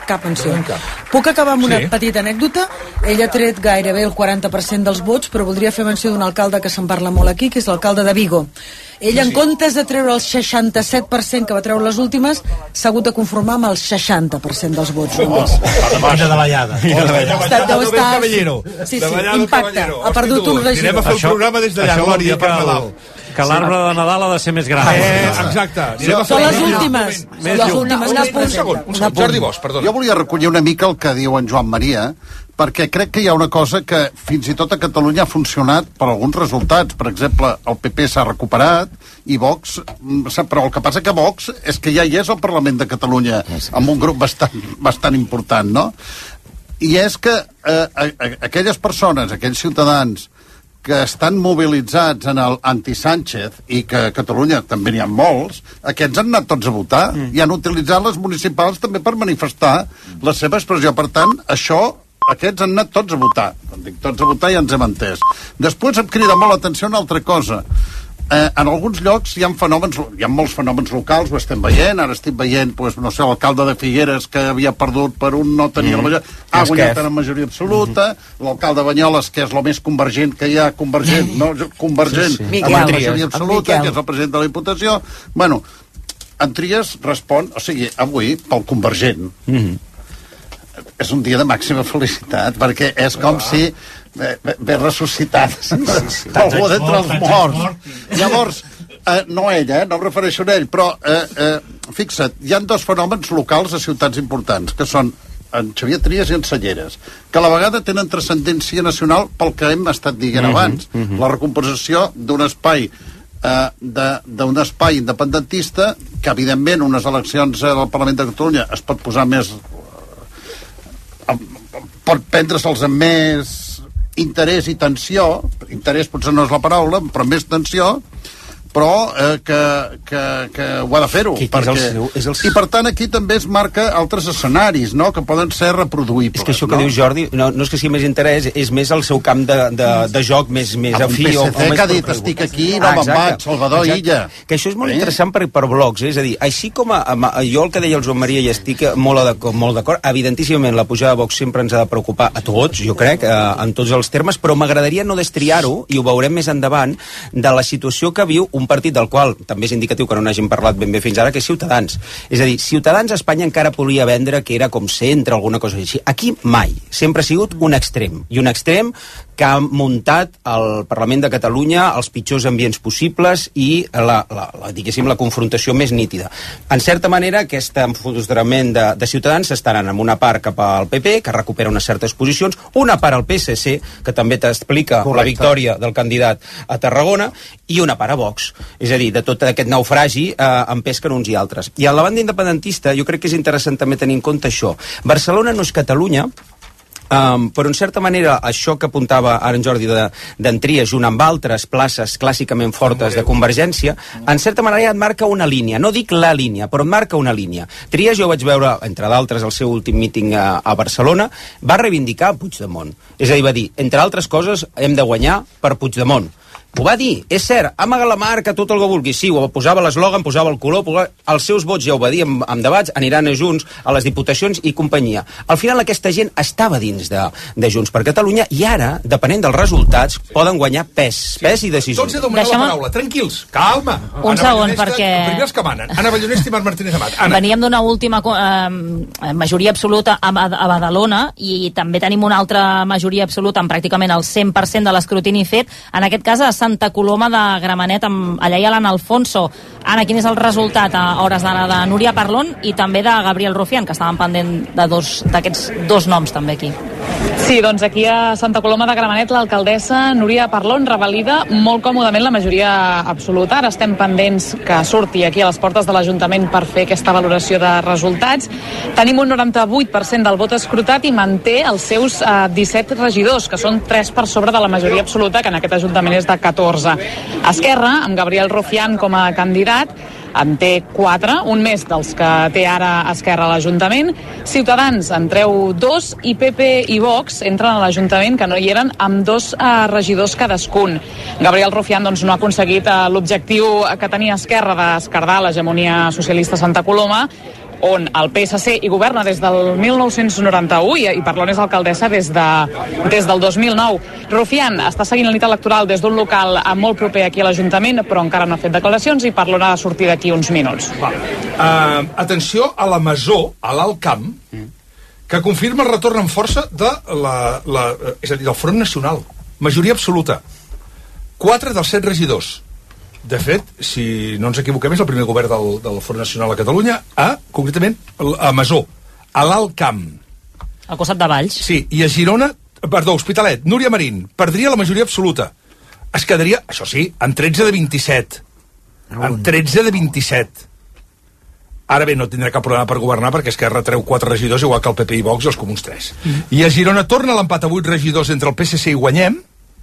cap menció. Puc acabar amb una Sí. petita anècdota? Ell ha tret gairebé el quaranta per cent dels vots, però voldria fer menció d'un alcalde que se'n parla molt aquí, que és l'alcalde de Vigo. Ell, en comptes de treure el seixanta-set per cent que va treure les últimes, s'ha hagut de conformar amb el seixanta per cent dels vots. Quina davallada. Estat deu estar... Sí, sí, impacte. Ha perdut un regidor. Anirem a fer el programa des d'allà, això vol Glòria, dir per que el- Nadal. que l'arbre de Nadal ha de ser més gran. Eh, exacte. Anirem a fer- Són les Mira, últimes. Més Les llum. últimes Un, que es un presenten. segon, un segon. Jordi Bosch, perdona. Jo volia recollir una mica el que diu en Joan Maria, perquè crec que hi ha una cosa que fins i tot a Catalunya ha funcionat per alguns resultats. Per exemple, el P P s'ha recuperat i Vox... mm, Però el que passa que Vox és que ja hi és al Parlament de Catalunya amb un grup bastant, bastant important, no? I és que eh, a, a, aquelles persones, aquells ciutadans que estan mobilitzats en el anti-Sánchez i que a Catalunya també n'hi ha molts, aquests han anat tots a votar mm. i han utilitzat les municipals també per manifestar la seva expressió. Per tant, això, aquests han anat tots a votar. Quan dic tots a votar ja ens hem entès. Després em crida molt l'atenció una altra cosa. Eh, en alguns llocs hi ha fenòmens, hi ha molts fenòmens locals, ho estem veient, ara estic veient, pues, no sé, l'alcalde de Figueres que havia perdut per un no tenia mm. la majoria, ha guanyat en majoria absoluta, mm. l'alcalde de Banyoles, que és el més convergent que hi ha, convergent, no, convergent, sí, sí. amb la majoria absoluta, que és el president de la Diputació. Bueno, en Trias respon, o sigui, avui, pel convergent, mm. és un dia de màxima felicitat, perquè és com si ve, ve ressuscitat sí, sí, sí. algú d'entre els morts. Llavors, eh, no ell, eh, no em refereixo a ell, però eh, eh, fixa't, hi ha dos fenòmens locals a ciutats importants, que són en Xavier Trias i en Salleres, que a la vegada tenen transcendència nacional pel que hem estat dient mm-hmm, abans. Mm-hmm. La recomposició d'un espai eh, d'un espai independentista que, evidentment, unes eleccions al Parlament de Catalunya es pot posar més... Eh, pot prendre-se'ls amb més interès i tensió, interès potser no és la paraula, però més tensió, però eh, que, que, que ho ha de fer-ho. Perquè... Seu, el... I per tant aquí també es marca altres escenaris, no?, que poden ser reproduïbles. És que això que no? diu Jordi no, no és que sigui més interès, és més el seu camp de, de, de joc més, més amb afí. Un P C C que ha dit estic aquí, no me'n vaig, Salvador exacte. Illa. Que això és molt eh? interessant per, per blocs, eh? És a dir, així com a, a, jo el que deia el Joan Maria i estic molt d'acord, evidentíssimament la pujada de Vox sempre ens ha de preocupar a tots, jo crec, eh, en tots els termes, però m'agradaria no destriar-ho, i ho veurem més endavant, de la situació que viu un partit del qual també és indicatiu que no n'hagin parlat ben bé fins ara, que és Ciutadans. És a dir, Ciutadans a Espanya encara volia vendre que era com centre, alguna cosa així. Aquí mai. Sempre ha sigut un extrem. I un extrem que ha muntat al Parlament de Catalunya els pitjors ambients possibles i la, la, la, diguéssim, la confrontació més nítida. En certa manera, aquest enfodrament de, de Ciutadans estaran en una part cap al P P, que recupera unes certes posicions, una part al P S C, que també t'explica la victòria del candidat a Tarragona, i una part a Vox. És a dir, de tot aquest naufragi eh, en pesquen uns i altres. I a la banda independentista jo crec que és interessant també tenir en compte això. Barcelona no és Catalunya, Um, però en certa manera això que apuntava ara en Jordi d'en Trias junt amb altres places clàssicament fortes de Convergència, en certa manera et marca una línia, no dic la línia, però et marca una línia. Trias, jo vaig veure, entre d'altres, el seu últim míting a, a Barcelona, va reivindicar Puigdemont. És a dir, va dir, entre altres coses, hem de guanyar per Puigdemont. Ho va dir, és cert, amaga la marca, tot el que vulgui, sí, ho posava l'eslògan, posava el color, posava... els seus vots, ja ho va dir en, en debats, aniran a Junts, a les diputacions i companyia. Al final aquesta gent estava dins de, de Junts per Catalunya i ara, depenent dels resultats, poden guanyar pes, sí. pes i decisió. Tots he demanat Deixem... la paraula, tranquils, calma. Un Anna segon, perquè... Els primers que manen, Anna Ballonesta i Marc Martínez Amat. Anna. Veníem d'una última eh, majoria absoluta a, a Badalona i també tenim una altra majoria absoluta amb pràcticament el cent per cent de l'escrutini fet, en aquest cas a Santa Coloma de Gramenet, amb, allà hi ha l'Anna Alfonso. Anna, quin és el resultat a hores d'ara de Núria Parlon i també de Gabriel Rufián, que estaven pendent de dos, d'aquests dos noms també aquí? Sí, doncs aquí a Santa Coloma de Gramenet l'alcaldessa Núria Parlon revalida molt còmodament la majoria absoluta. Ara estem pendents que surti aquí a les portes de l'Ajuntament per fer aquesta valoració de resultats. Tenim un noranta-vuit per cent del vot escrutat i manté els seus eh, disset regidors, que són tres per sobre de la majoria absoluta, que en aquest Ajuntament és de catorze. Esquerra, amb Gabriel Rufián com a candidat, en té quatre, un més dels que té ara Esquerra a l'Ajuntament. Ciutadans en treu dos i P P i Vox entren a l'Ajuntament, que no hi eren, amb dos eh, regidors cadascun. Gabriel Rufián doncs, no ha aconseguit eh, l'objectiu que tenia Esquerra d'esquerdar l'hegemonia socialista a Santa Coloma, on el P S C hi governa des del mil nou-cents noranta-u i, i Parlon és alcaldessa des, de, des del dos mil nou. Rufián està seguint la nit electoral des d'un local molt proper aquí a l'Ajuntament, però encara no ha fet declaracions i Parlon ha de sortir d'aquí uns minuts. Uh, atenció a la Masó, a l'Alt Camp, que confirma el retorn en força de la, la, és a dir, del Front Nacional. Majoria absoluta. Quatre dels set regidors. De fet, si no ens equivoquem, és el primer govern del, del Front Nacional a Catalunya a, concretament, a Masó, a l'Alt Camp. Al costat de Valls. Sí, i a Girona, perdó, Hospitalet, Núria Marín, perdria la majoria absoluta. Es quedaria, això sí, en tretze de vint-i-set. En tretze de vint-i-set. Ara bé, no tindrà cap problema per governar perquè Esquerra treu quatre regidors, igual que el P P i Vox i els Comuns tres. Mm. I a Girona torna l'empat a vuit regidors entre el P S C i Guanyem,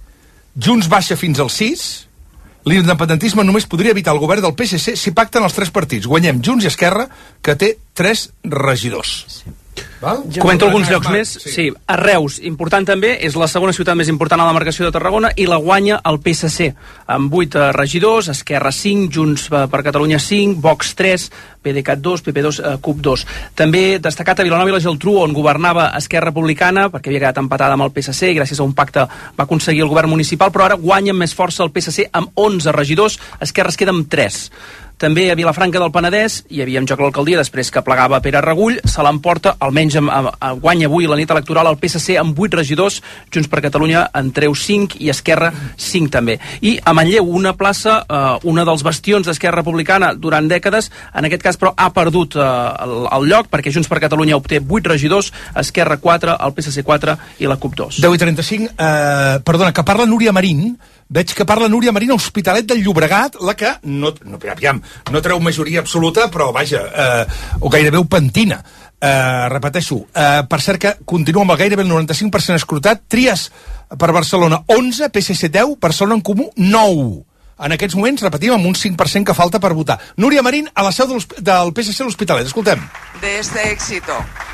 Junts baixa fins al sis, l'independentisme només podria evitar el govern del P S C si pacten els tres partits, Guanyem, Junts i Esquerra, que té tres regidors. Sí. Val? Comento alguns llocs més. Sí. sí, a Reus, important també, és la segona ciutat més important a la demarcació de Tarragona i la guanya el P S C, amb vuit regidors, Esquerra cinc, Junts per Catalunya cinc, Vox tres, P D cat dos, P P dos, C U P dos. També destacat a Vilanova i la Geltrú, on governava Esquerra Republicana, perquè havia quedat empatada amb el P S C, i gràcies a un pacte va aconseguir el govern municipal, però ara guanya amb més força el P S C amb onze regidors, Esquerra es queda amb tres. També a Vilafranca del Penedès hi havia en joc l'alcaldia després que plegava Pere Regull, se l'emporta, almenys a, a, a guanya avui la nit electoral el P S C amb vuit regidors, Junts per Catalunya en treu cinc i Esquerra cinc també. I a Manlleu, una plaça, eh, una dels bastions d'Esquerra Republicana durant dècades, en aquest cas però ha perdut eh, el, el lloc perquè Junts per Catalunya obté vuit regidors, Esquerra quatre, el P S C quatre i la C U P dos. deu i trenta-cinc, eh, perdona, que parla Núria Marín. Veig que parla Núria Marín a Hospitalet del Llobregat, la que no, no, aviam, no treu majoria absoluta, però vaja, eh, o gairebé ho pentina. Eh, repeteixo, eh, per cert que continua amb el gairebé el noranta-cinc per cent escrutat, Trias per Barcelona onze, P S C deu, Barcelona en Comú nou. En aquests moments, repetim, amb un cinc per cent que falta per votar. Núria Marín a la seu del P S C a l'Hospitalet, escoltem. De este éxito.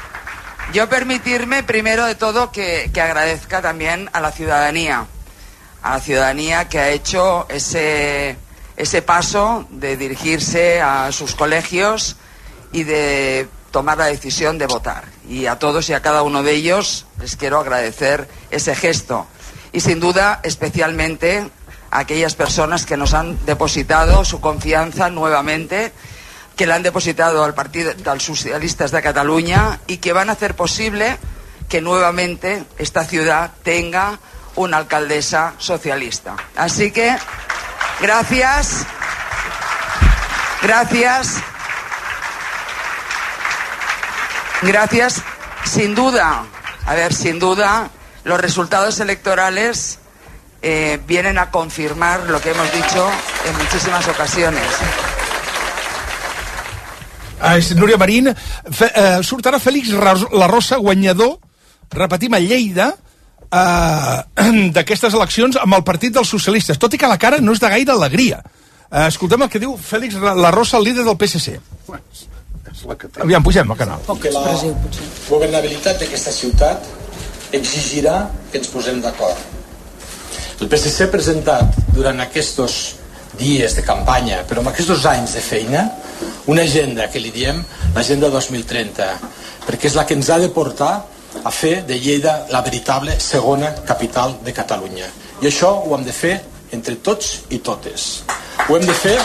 Yo permitirme, primero de todo, que, que agradezca también a la ciudadanía. a la ciudadanía que ha hecho ese, ese paso de dirigirse a sus colegios y de tomar la decisión de votar. Y a todos y a cada uno de ellos les quiero agradecer ese gesto. Y sin duda, especialmente a aquellas personas que nos han depositado su confianza nuevamente, que le han depositado al Partido de los Socialistas de Cataluña y que van a hacer posible que nuevamente esta ciudad tenga una alcaldesa socialista. Así que, gracias, gracias, gracias, sin duda, a ver, sin duda, los resultados electorales eh, vienen a confirmar lo que hemos dicho en muchísimas ocasiones. Ah, és Núria Marín. Fe, eh, surt ara Fèlix La Rosa, guanyador, repetim, a Lleida, Uh, d'aquestes eleccions amb el Partit dels Socialistes, tot i que la cara no és de gaire alegria. Uh, escoltem el que diu Fèlix La Rosa, el líder del P S C. Aviam, pugem al canal. Que la governabilitat d'aquesta ciutat exigirà que ens posem d'acord. El P S C ha presentat durant aquests dies de campanya, però amb aquests anys de feina, una agenda que li diem l'agenda dos mil trenta, perquè és la que ens ha de portar a fer de Lleida la veritable segona capital de Catalunya. I això ho hem de fer entre tots i totes. Ho hem de fer...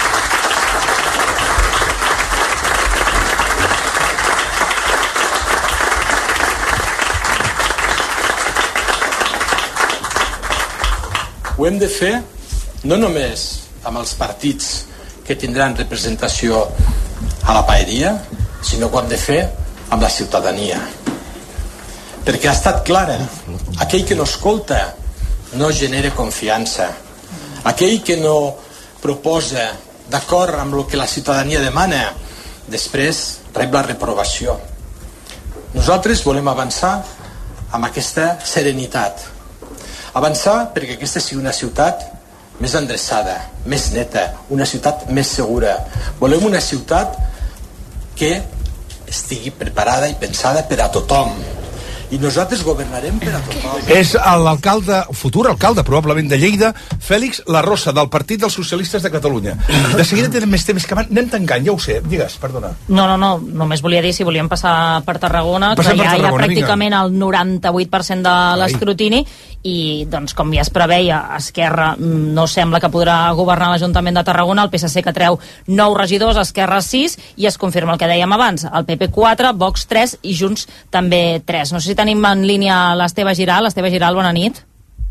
Ho hem de fer no només amb els partits que tindran representació a la paeria, sinó que ho hem de fer amb la ciutadania. Perquè ha estat clara, aquell que no escolta no genera confiança, aquell que no proposa d'acord amb el que la ciutadania demana després rep la reprovació. Nosaltres volem avançar amb aquesta serenitat, avançar perquè aquesta sigui una ciutat més endreçada, més neta, una ciutat més segura. Volem una ciutat que estigui preparada i pensada per a tothom, i nosaltres governarem per a tothom. És l'alcalde, futur alcalde probablement de Lleida, Fèlix La Rosa, del Partit dels Socialistes de Catalunya. De seguida tenen més temps que abans, anem tancant, ja ho sé, digues, perdona. No, no, no, només volia dir si volíem passar per Tarragona, Passem que per ja hi ha Tarragona, pràcticament vinga. El noranta-vuit per cent de l'escrutini, i doncs com ja es preveia, Esquerra no sembla que podrà governar l'Ajuntament de Tarragona, el P S C que treu nou regidors, Esquerra sis, i es confirma el que dèiem abans, el P P quatre, Vox tres i Junts també tres. No sé si tenim en línia l'Esteve Giral. Esteve Giral, bona nit.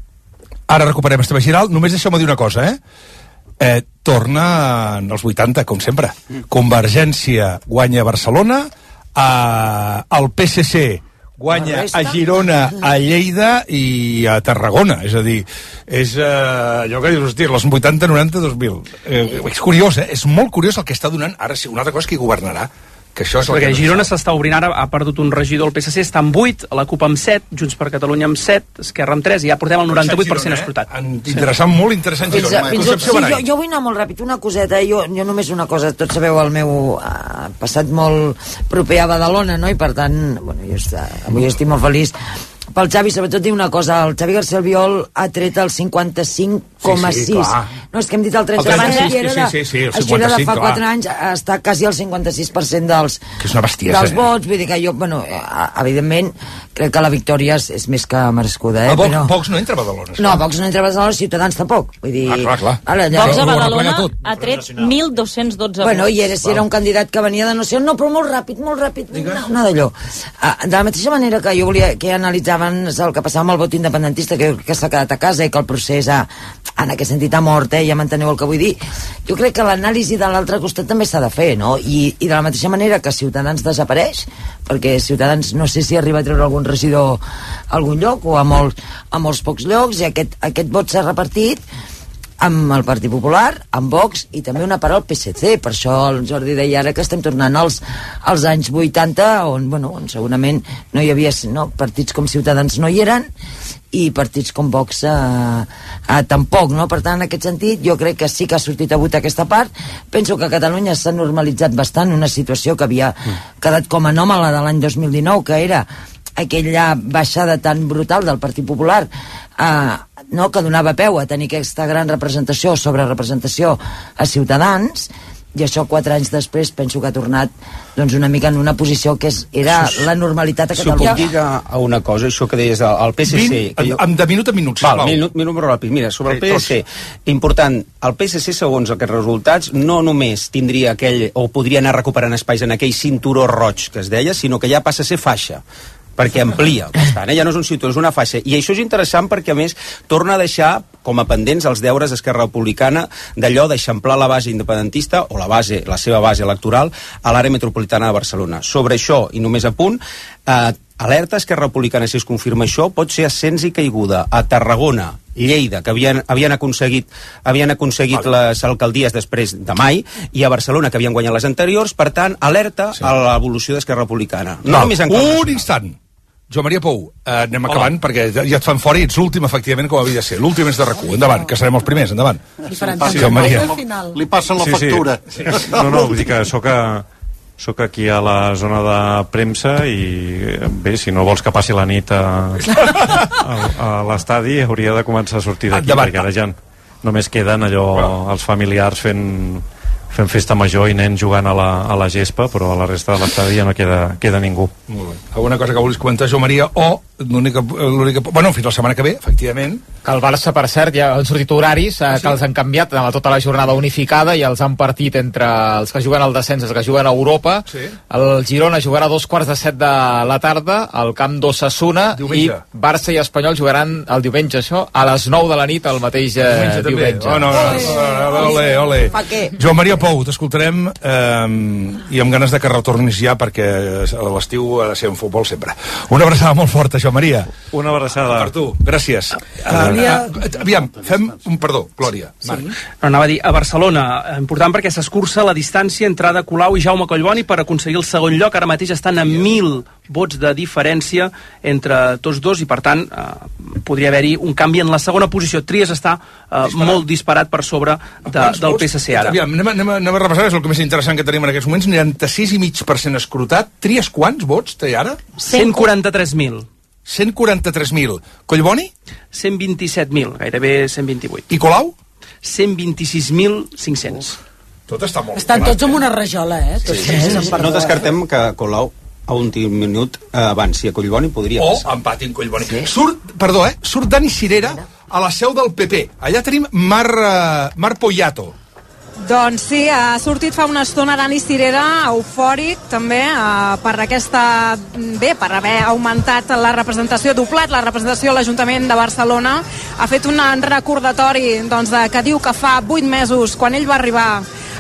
Ara recuperem Esteve Giral. Només deixeu-me dir una cosa, eh? eh torna en els vuitanta, com sempre. Convergència guanya a Barcelona, a, el P S C guanya a Girona, a Lleida i a Tarragona. És a dir, és eh, allò que dius, hosti, els vuitanta, noranta, dos mil. Eh, és curiós, eh? És molt curiós el que està donant. Ara sí, una altra cosa, qui governarà. Que això és perquè que Girona s'està obrint ara, ha perdut un regidor, el P S C està amb vuit, la CUP amb set, Junts per Catalunya amb set, Esquerra amb tres, i ja portem el noranta-vuit per cent escrutat. Eh? Interessant, molt interessant Girona. Fins, fins, sí, jo, jo vull anar molt ràpid, una coseta, jo, jo només una cosa, tots sabeu el meu uh, passat molt proper a Badalona, no? I per tant, bueno, jo està, avui estic molt feliç pel Xavi, sobretot dir una cosa, el Xavi García Albiol ha tret el cinquanta-cinc coma sis. Sí, sí, no, és que hem dit el trenta per cent, el trenta-sis, sí, sí, sí, el cinquanta-cinc, era de fa quatre anys, està quasi al cinquanta-sis per cent dels, que és una bestiesa, dels eh? vots, vull dir que jo, bueno, evidentment, crec que la victòria és, és més que merescuda, eh? Vox, però... Vox no entra a Badalona. No, Vox no entra a Badalona, Ciutadans tampoc. Vull dir... Ah, clar, clar. Ara, ja... Vox a Badalona ha tret mil dos-cents dotze vots. Bueno, i era, si era un candidat que venia de no sé, no, però molt ràpid, molt ràpid, una, una d'allò. Ah, de la mateixa manera que jo volia, que analitzaven el que passava amb el vot independentista, que, que s'ha quedat a casa i que el procés ha, en aquest sentit ha mort, eh, ja m'enteneu el que vull dir. Jo crec que l'anàlisi de l'altre costat també s'ha de fer, no? I, i de la mateixa manera que Ciutadans desapareix, perquè Ciutadans no sé si arriba a treure algun regidor a algun lloc o a molts, a molts pocs llocs, i aquest, aquest vot s'ha repartit amb el Partit Popular, amb Vox i també una part al P S C. Per això el Jordi deia ara que estem tornant als, als anys vuitanta, on, bueno, on segurament no hi havia, no, partits com Ciutadans no hi eren i partits com Vox eh, eh, tampoc, no? Per tant, en aquest sentit jo crec que sí que ha sortit a votar aquesta part. Penso que a Catalunya s'ha normalitzat bastant una situació que havia quedat com anòmala de l'any dos mil dinou, que era aquella baixada tan brutal del Partit Popular, eh, no, que donava peu a tenir aquesta gran representació sobre representació a Ciutadans, i això quatre anys després penso que ha tornat doncs una mica en una posició que és, era la normalitat a Catalunya. S'ho puc dir a una cosa, això que deies al P S C... vint, que jo... De minut a minut, sisplau. Val, minut, minut molt ràpid. Mira, sobre el P S C, important, el P S C, segons aquests resultats, no només tindria aquell, o podria anar recuperant espais en aquell cinturó roig que es deia, sinó que ja passa a ser faixa, perquè amplia bastant, eh? Ja no és un cinturó, és una faixa. I això és interessant perquè, a més, torna a deixar com a pendents els deures d'Esquerra Republicana d'allò d'eixamplar la base independentista o la base, la seva base electoral a l'àrea metropolitana de Barcelona. Sobre això, i només a punt, eh, alerta Esquerra Republicana, si es confirma això, pot ser ascens i caiguda a Tarragona, Lleida, que havien, havien aconseguit, havien aconseguit vale. les alcaldies després de mai, i a Barcelona, que havien guanyat les anteriors. Per tant, alerta sí. a l'evolució d'Esquerra Republicana. No, no en un instant. Joan Maria Pou, eh, anem Hola. acabant, perquè ja et fan fora i ets l'últim, efectivament, com havia de ser. L'últim és de R A C U. Endavant, que serem els primers, endavant. Sí, Joan Maria. Li passen la sí, factura. Sí. No, no, vull dir que soc a... Soc aquí a la zona de premsa i bé, si no vols que passi la nit a, a, a l'estadi hauria de començar a sortir d'aquí, perquè ara ja només queden allò, els familiars fent, fent festa major i nens jugant a la, a la gespa, però a la resta de l'estadi ja no queda, queda ningú. Molt bé. Alguna cosa que volis comentar, Joan Maria? O l'única... Bueno, fins la setmana que ve, efectivament. Que el Barça, per cert, ja han sortit horaris, eh, ah, sí? que els han canviat a tota la jornada unificada i els han partit entre els que juguen al descens i els que juguen a Europa. Sí. El Girona jugarà a dos quarts de set de la tarda al camp d'Osasuna i Barça i Espanyol jugaran el diumenge, això, a les nou de la nit el mateix eh, diumenge. diumenge. Oh, no, no, ole, ole. Joan Maria Pou, t'escoltarem eh, i amb ganes de que retornis ja, perquè l'estiu ha de ser en futbol sempre. Una abraçada molt forta, Joan Maria. Una abraçada. Per tu, gràcies. Uh, uh, aviam, fem un perdó, Glòria. Sí. No, anava a dir, a Barcelona, important perquè s'escurça la distància entre Ada Colau i Jaume Collboni per aconseguir el segon lloc. Ara mateix estan a mil vots de diferència entre tots dos i, per tant, eh, podria haver-hi un canvi en la segona posició. Trias està eh, molt disparat per sobre de, del P S C ara. Aviam, anem a, anem, a, anem a repassar, és el que més interessant que tenim en aquests moments. noranta-sis coma cinc per cent escrutat. Trias quants vots té ara? cent quaranta-tres mil. cent quaranta-tres mil. Collboni? cent vint-i-set mil, gairebé cent vint-i-vuit. I Colau? cent vint-i-sis mil cinc-cents. Tot està molt Estan tots amb una rajola, eh? Tots sí, sí, sí, sí. No descartem que Colau a un minut eh, abans i a Collboni podria o passar. O empati en Collboni. Sí. Surt, perdó, eh? Surt Dani Cirera a la seu del P P. Allà tenim Mar, uh, Mar Poyato. Doncs sí, ha sortit fa una estona Dani Cirera, eufòric també eh, per aquesta... bé, per haver augmentat la representació, doblat la representació a l'Ajuntament de Barcelona. Ha fet un recordatori doncs, de, que diu que fa vuit mesos, quan ell va arribar,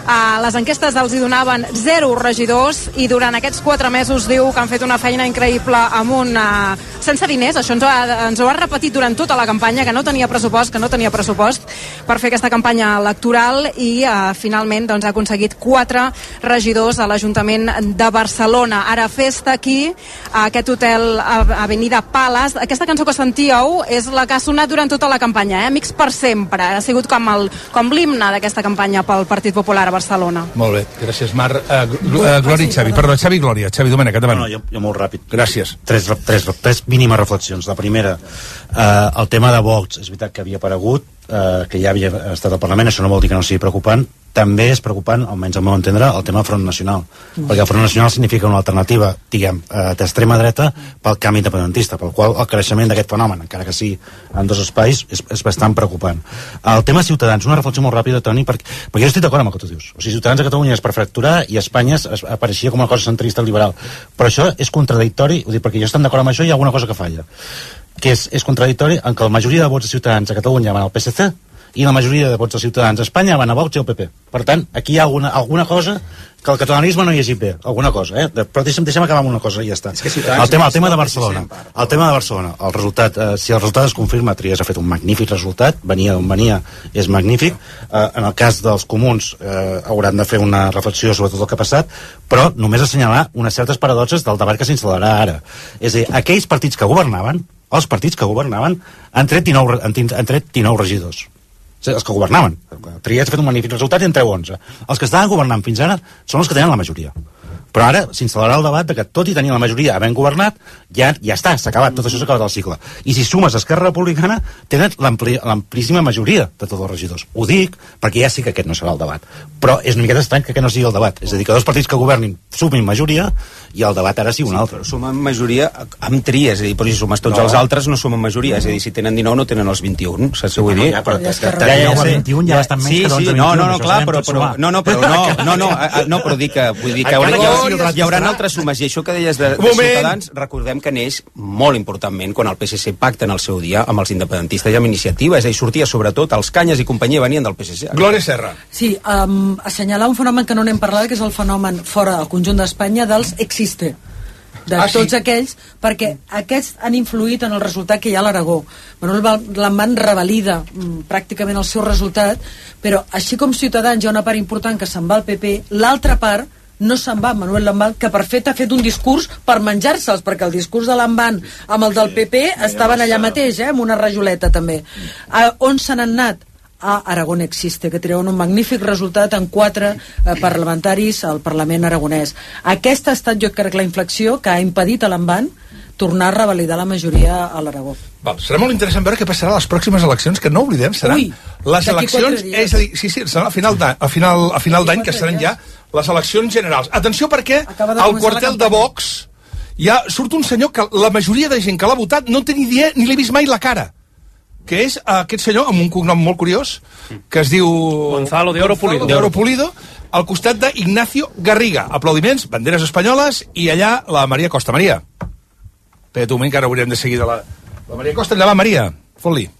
a les enquestes els hi donaven zero regidors i durant aquests quatre mesos diu que han fet una feina increïble amb un... Uh, sense diners, això ens ho, ha, ens ho ha repetit durant tota la campanya, que no tenia pressupost, que no tenia pressupost per fer aquesta campanya electoral i uh, finalment doncs, ha aconseguit quatre regidors a l'Ajuntament de Barcelona. Ara festa aquí, a aquest hotel a Avenida Palace. Aquesta cançó que sentíeu és la que ha sonat durant tota la campanya, eh? Amics per sempre. Ha sigut com el, com l'himne d'aquesta campanya pel Partit Popular a Barcelona. Molt bé, gràcies Mar. Uh, uh, Glòria i Xavi, perdó, Xavi i Glòria. Xavi Domènech, endavant. No, no, jo, jo molt ràpid. Gràcies. Tres, tres, tres mínimes reflexions. La primera, eh, el tema de Vox, és veritat que havia aparegut, eh, que ja havia estat al Parlament, això no vol dir que no sigui preocupant. També és preocupant, almenys al meu entendre, el tema del Front Nacional, mm. perquè el Front Nacional significa una alternativa, diguem, eh, d'extrema dreta pel canvi independentista, pel qual el creixement d'aquest fenomen, encara que sí en dos espais, és, és bastant preocupant. El tema Ciutadans, una reflexió molt ràpida, Toni, perquè, perquè jo estic d'acord amb el que tu dius. O sigui, Ciutadans a Catalunya és per fracturar i a Espanya es, es, apareixia com una cosa centralista liberal. Però això és contradictori, ho dic perquè jo estic d'acord amb això i hi ha alguna cosa que falla, que és, és contradictori en que la majoria de vots de Ciutadans a Catalunya van al P S C i la majoria de vots dels ciutadans a Espanya van a Vox i al P P. Per tant, aquí hi ha alguna, alguna cosa que el catalanisme no hi hagi bé, alguna cosa, eh? Però deixa'm, deixa'm acabar amb una cosa i ja està. El tema, el tema de Barcelona, el tema de Barcelona, el resultat, eh, si el resultat es confirma, Trias ha fet un magnífic resultat, venia d'on venia, és magnífic. Eh, en el cas dels comuns eh, hauran de fer una reflexió sobre tot el que ha passat, però només assenyalar unes certes paradoxes del debat que s'instal·larà ara. És a dir, aquells partits que governaven, els partits que governaven, han tret dinou, han, han tret dinou regidors. Els que governaven. Trias ha fet un magnífic resultat i en treu onze. Els que estaven governant fins ara són els que tenen la majoria. Però ara s'instal·larà el debat de que tot i tenir la majoria havent governat, ja, ja està, s'ha acabat, tot això s'ha acabat el cicle. I si sumes Esquerra Republicana, tenen l'amplíssima majoria de tots els regidors. Ho dic perquè ja sí que aquest no serà el debat. Però és una miqueta estrany que aquest no sigui el debat. És a dir, que dos partits que governin sumin majoria i el debat ara sigui un altre. Sí, sumen majoria amb Trias, és a dir, però si sumes tots no. els altres no sumen majoria, és a dir, si tenen dinou no tenen els vint-i-un, saps què vull dir? Ja, però ja, ja, ja, ja, vint-i-un ja bastant menys sí, que sí, onze no, vint-i-un. no, no, clar, però, però, no, no, però no, no, no, no, però dic que, vull dir que haurà, hi haurà altres sumes, i això que deies de, de Ciutadans, recordem que neix molt importantment quan el P S C pacta en el seu dia amb els independentistes i amb Iniciativa, és a dir, sortia sobretot els Canyes i companyia venien del P S C. Glòria Serra. Sí, um, assenyalar un fenomen que no n'hem parlat, que és el fenomen fora del conjunt d'Espanya dels existe, de ah, tots sí? aquells, perquè aquests han influït en el resultat que hi ha a l'Aragó. Manuel Lamban revalida mm, pràcticament el seu resultat, però així com Ciutadans hi ha una part important que se'n va al P P, l'altra part no se'n va, Manuel Lamban, que per fet ha fet un discurs per menjar-se'ls, perquè el discurs de Lamban amb el del P P estaven allà mateix, eh, amb una rajoleta també. A, on se n'han anat? A Aragón Existe, que treuen un magnífic resultat en quatre eh, parlamentaris al Parlament aragonès. Aquesta ha estat, jo crec, la inflexió que ha impedit a l'Amban tornar a revalidar la majoria a l'Aragó. Val, serà molt interessant veure què passarà a les pròximes eleccions, que no oblidem, seran Ui, les eleccions, és a dir, sí, sí, serà a final d'any, a final, a final d'any que seran ja les eleccions generals. Atenció perquè al quartel de Vox ja surt un senyor que la majoria de gent que l'ha votat no té ni idea, ni l'he vist mai la cara, que és aquest senyor amb un cognom molt curiós que es diu Gonzalo de Oro Pulido, de Oro Pulido al costat d'Ignacio Garriga. Aplaudiments, banderes espanyoles i allà la Maria Costa. Maria, espera't un moment que ara haurem de seguir de la, la Maria Costa. Allà va, Maria, fot-li.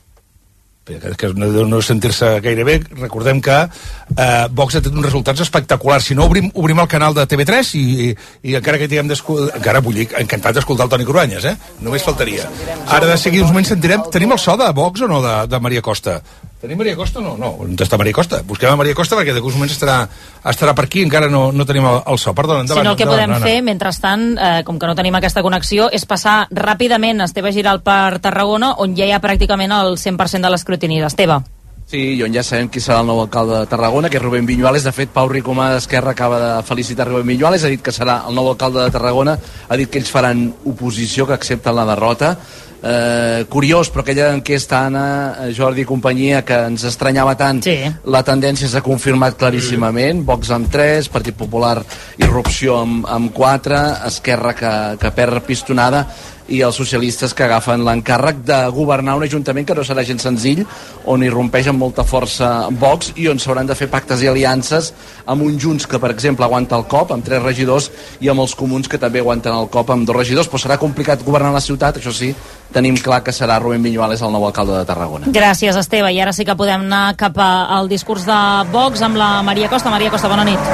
Que, que no, no sentir-se gaire bé. Recordem que eh, Vox ha tret uns resultats espectaculars. Si no, obrim, obrim el canal de T V tres i, i, i encara que tinguem d'escoltar, encara vull dir, encantat d'escoltar el Toni Cruanyes, eh? Només faltaria. Ara de seguir uns moments sentirem, tenim el so de Vox o no, de, de Maria Costa? Tenim Maria Costa o no? No, on està Maria Costa? Busquem a Maria Costa perquè de uns moments estarà, estarà per aquí, encara no, no tenim el, el so. Perdona, endavant. Si no, el que endavant, podem no, no. fer, mentrestant, eh, com que no tenim aquesta connexió, és passar ràpidament Esteve Giral per Tarragona, on ja hi ha pràcticament el cent per cent de l'escrutini. Esteve. Sí, Jon, ja sabem qui serà el nou alcalde de Tarragona, que és Rubén Viñuales. De fet, Pau Ricomà d'Esquerra acaba de felicitar Rubén Viñuales, ha dit que serà el nou alcalde de Tarragona, ha dit que ells faran oposició, que accepten la derrota. Eh, curiós, però aquella enquesta, Anna, Jordi i companyia, que ens estranyava tant, sí. La tendència s'ha confirmat claríssimament. Vox amb tres, Partit Popular, Irrupció amb, amb quatre, Esquerra que, que perd pistonada, i els socialistes que agafen l'encàrrec de governar un ajuntament que no serà gens senzill, on irrompeix amb molta força Vox i on s'hauran de fer pactes i aliances amb un Junts que, per exemple, aguanta el cop amb tres regidors i amb els comuns que també aguanten el cop amb dos regidors, però serà complicat governar la ciutat. Això sí, tenim clar que serà Rubén Viñuales el nou alcalde de Tarragona. Gràcies, Esteve, i ara sí que podem anar cap al discurs de Vox amb la Maria Costa. Maria Costa, bona nit.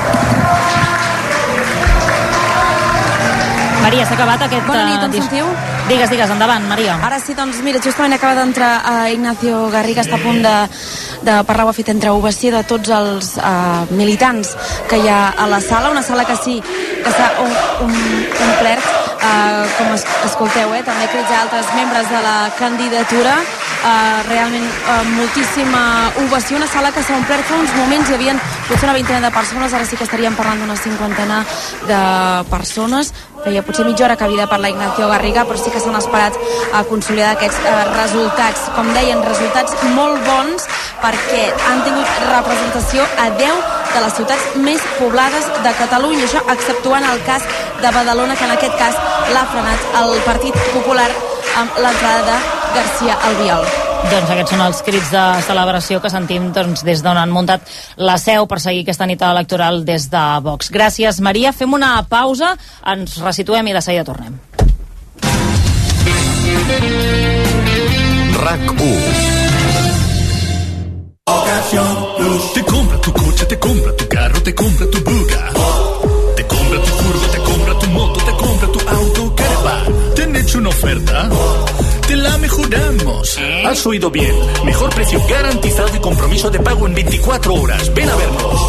Maria, s'ha acabat aquest... Bona nit, em dis... sentiu? Digues, digues, endavant, Maria. Ara sí, doncs mira, justament acaba d'entrar uh, Ignacio Garriga, està a punt de, de parlar, ho ha fet entre ovació de tots els uh, militants que hi ha a la sala, una sala que sí, que s'ha un, un, omplert, uh, com es, escolteu, eh, també crits a altres membres de la candidatura, uh, realment uh, moltíssima ovació, una sala que s'ha omplert fa uns moments, hi havia potser una vintena de persones, ara sí que estaríem parlant d'una cinquantena de persones, feia potser mitja hora que havia de parlar Ignacio Garriga, però sí que s'han esperat a consolidar aquests eh, resultats. Com deien, resultats molt bons perquè han tingut representació a deu de les ciutats més poblades de Catalunya. Això exceptuant el cas de Badalona, que en aquest cas l'ha frenat el Partit Popular amb l'entrada de García Albiol. Doncs aquests són els crits de celebració que sentim doncs, des d'on han muntat la seu per seguir aquesta nit electoral des de Vox. Gràcies, Maria. Fem una pausa, ens resituem i de seguida tornem. RAC u. Te compra tu coche, te compra tu carro, te compra tu buga. Te compra tu furgo, te compra tu moto, te compra tu auto, caravan. ¿Te han hecho una oferta? Te la mejoramos. Has oído bien. Mejor precio garantizado y compromiso de pago en veinticuatro horas. Ven a vernos.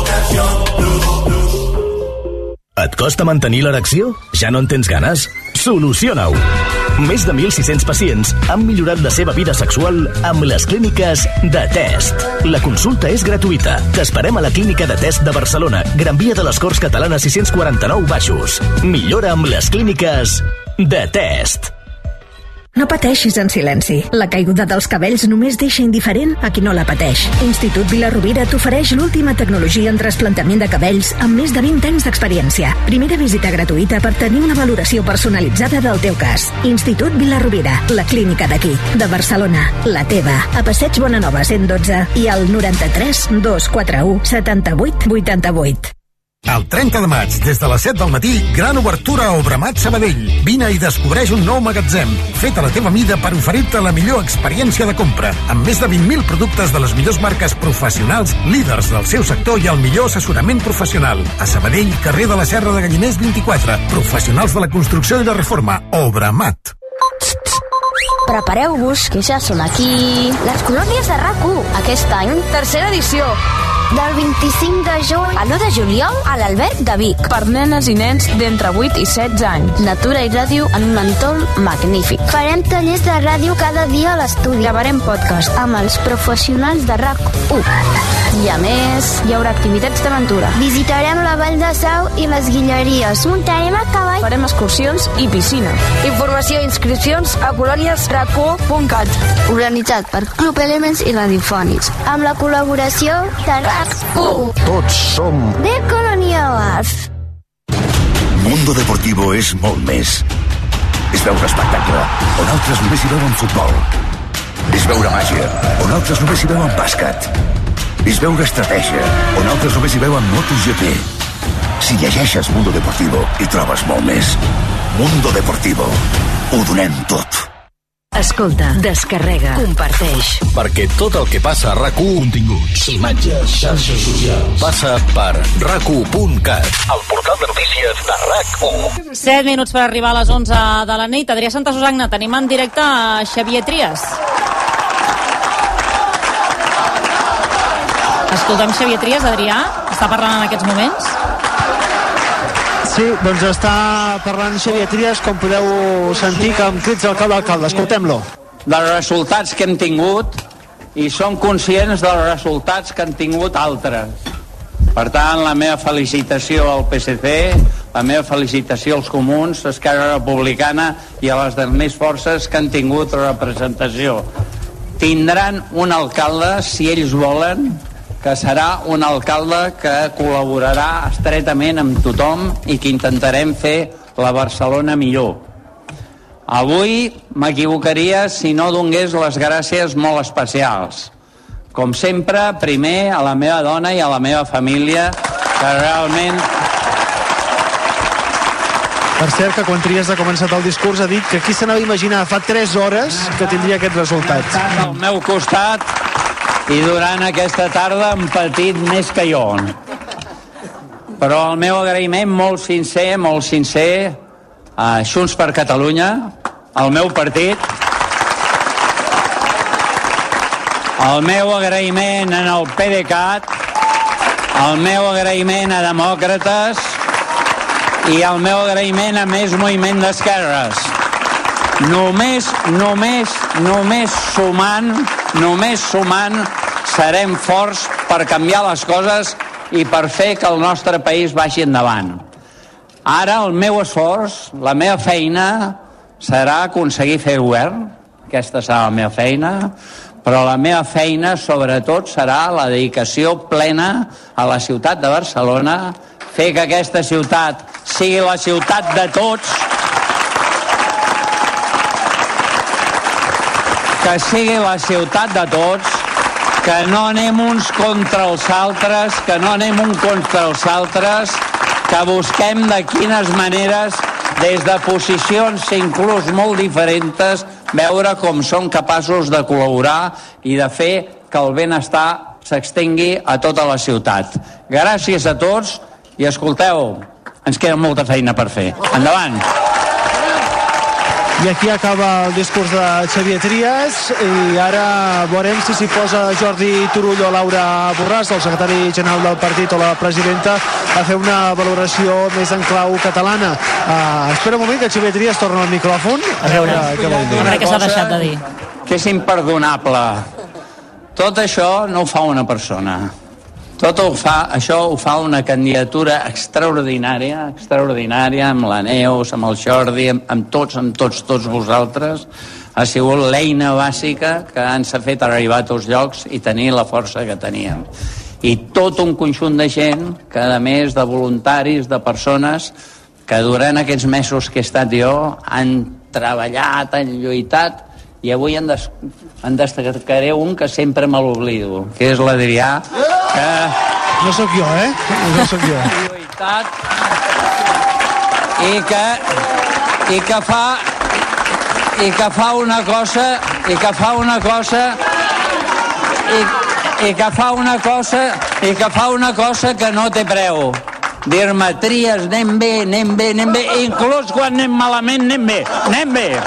Et costa mantenir l'erecció? Ja no en tens ganes? Soluciona-ho! Més de mil sis-cents pacients han millorat la seva vida sexual amb les clíniques de Test. La consulta és gratuïta. T'esperem a la clínica de Test de Barcelona, Gran Via de les Corts Catalanes sis-cents quaranta-nou Baixos. Millora amb les clíniques de Test. No pateixis en silenci. La caiguda dels cabells només deixa indiferent a qui no la pateix. Institut Vila-rovira t'ofereix l'última tecnologia en trasplantament de cabells amb més de vint anys d'experiència. Primera visita gratuïta per tenir una valoració personalitzada del teu cas. Institut Vila-rovira, la clínica d'aquí, de Barcelona, la teva. A Passeig Bonanova cent dotze i al noranta-tres dos quatre u setanta-vuit vuitanta-vuit. El trenta de maig, des de les set del matí, gran obertura a Obramat Sabadell. Vine i descobreix un nou magatzem, fet a la teva mida per oferir-te la millor experiència de compra, amb més de vint mil productes de les millors marques professionals, líders del seu sector i el millor assessorament professional. A Sabadell, carrer de la Serra de Galliners vint-i-quatre. Professionals de la construcció i la reforma. Obramat. Prepareu-vos, que ja són aquí les colònies de RAC u. Aquest any, tercera edició. Del vint-i-cinc de juny a l'u de juliol a l'Alberg de Vic. Per nenes i nens d'entre vuit i setze anys. Natura i ràdio en un entorn magnífic. Farem tallers de ràdio cada dia a l'estudi. Gravarem podcast amb els professionals de RAC u. I a més, hi haurà activitats d'aventura. Visitarem la Vall de Sau i les Guilleries. Muntarem a cavall. Farem excursions i piscina. Informació i inscripcions a colònies rac u punt cat. Organitzat per Club Elements i Radiofònics. Amb la col·laboració de RAC u. Tots som de Coloniales. Mundo Deportivo és molt més. És veure espectacle, on altres només hi veuen futbol. És veure màgia, on altres només hi veuen bàsquet. És veure estratègia, on altres només hi veuen MotoGP. Si llegeixes Mundo Deportivo, hi trobes molt més. Mundo Deportivo. Ho donem tot. Escolta, descarrega, comparteix. Perquè tot el que passa a RAC u, continguts, imatges, xarxes socials, passa per rac u punt cat, el portal de notícies de RAC u. set minuts per arribar a les onze de la nit. Adrià Santa Susagna, tenim en directe a Xavier Trias. Escoltem Xavier Trias, Adrià, està parlant en aquests moments? Sí, doncs està parlant Xavier Trias, com podeu sentir, que amb crits al cap d'alcalde. Escoltem-lo. Dels resultats que hem tingut i som conscients dels resultats que han tingut altres. Per tant, la meva felicitació al P S C, la meva felicitació als Comuns, a Esquerra Republicana i a les altres forces que han tingut representació. Tindran un alcalde, si ells volen, que serà un alcalde que col·laborarà estretament amb tothom i que intentarem fer la Barcelona millor. Avui m'equivocaria si no donés les gràcies molt especials. Com sempre, primer a la meva dona i a la meva família, que realment... Per cert, que quan Trias ha començat el discurs ha dit que qui se n'ha d'imaginar fa tres hores que tindria aquest resultat. Al meu costat i durant aquesta tarda han patit més que jo. Però el meu agraïment molt sincer, molt sincer a Junts per Catalunya, al meu partit, el meu agraïment en el PDeCAT, el meu agraïment a Demòcrates i el meu agraïment a Més Moviment d'Esquerres. Només, només, només sumant, només sumant serem forts per canviar les coses i per fer que el nostre país vagi endavant. Ara el meu esforç, la meva feina, serà aconseguir fer govern. Aquesta serà la meva feina, però la meva feina sobretot serà la dedicació plena a la ciutat de Barcelona, fer que aquesta ciutat sigui la ciutat de tots, que sigui la ciutat de tots, que no anem uns contra els altres, que no anem uns contra els altres, que busquem de quines maneres, des de posicions inclús molt diferents, veure com som capaços de col·laborar i de fer que el benestar s'extengui a tota la ciutat. Gràcies a tots i escolteu, ens queda molta feina per fer. Endavant! I aquí acaba el discurs de Xavier Trias i ara veurem si s'hi posa Jordi Turull o Laura Borràs, el secretari general del partit o la presidenta, a fer una valoració més en clau catalana. Uh, espera un moment que Xavier Trias torna al micròfon a veure què vol dir. A veure què s'ha deixat de dir. Que és imperdonable. Tot això no ho fa una persona. Tot ho fa, això ho fa una candidatura extraordinària, extraordinària, amb la Neus, amb el Jordi, amb, amb tots, amb tots, tots vosaltres. Ha sigut l'eina bàsica que ens ha fet arribar a tots llocs i tenir la força que teníem. I tot un conjunt de gent, que a més de voluntaris, de persones, que durant aquests mesos que he estat jo, han treballat, han lluitat, i avui en, des, en destacaré un que sempre me l'oblido, que és l'Adrià, que... No sóc jo, eh? No sóc jo. Lluitat i que, i que fa i que fa una cosa i que fa una cosa i, i que fa una cosa i que fa una cosa que no té preu. Dir-me, Trias, anem bé, anem bé, anem bé, inclús quan anem malament, anem bé, anem bé.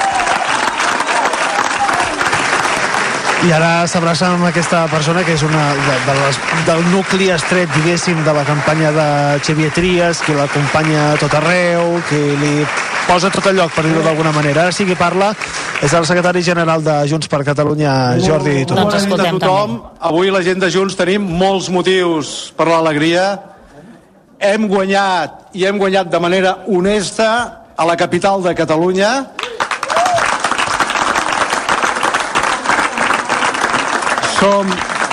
I ara s'abraça amb aquesta persona que és una de, de les, del nucli estret, diguéssim, de la campanya de Xavier Trias, que l'acompanya a tot arreu, que li posa tot el lloc, per dir-ho d'alguna manera. Ara sí que parla és el secretari general de Junts per Catalunya, Jordi Turull. Bona nit a tothom. Avui la gent de Junts tenim molts motius per l'alegria. Hem guanyat, i hem guanyat de manera honesta, a la capital de Catalunya. Som,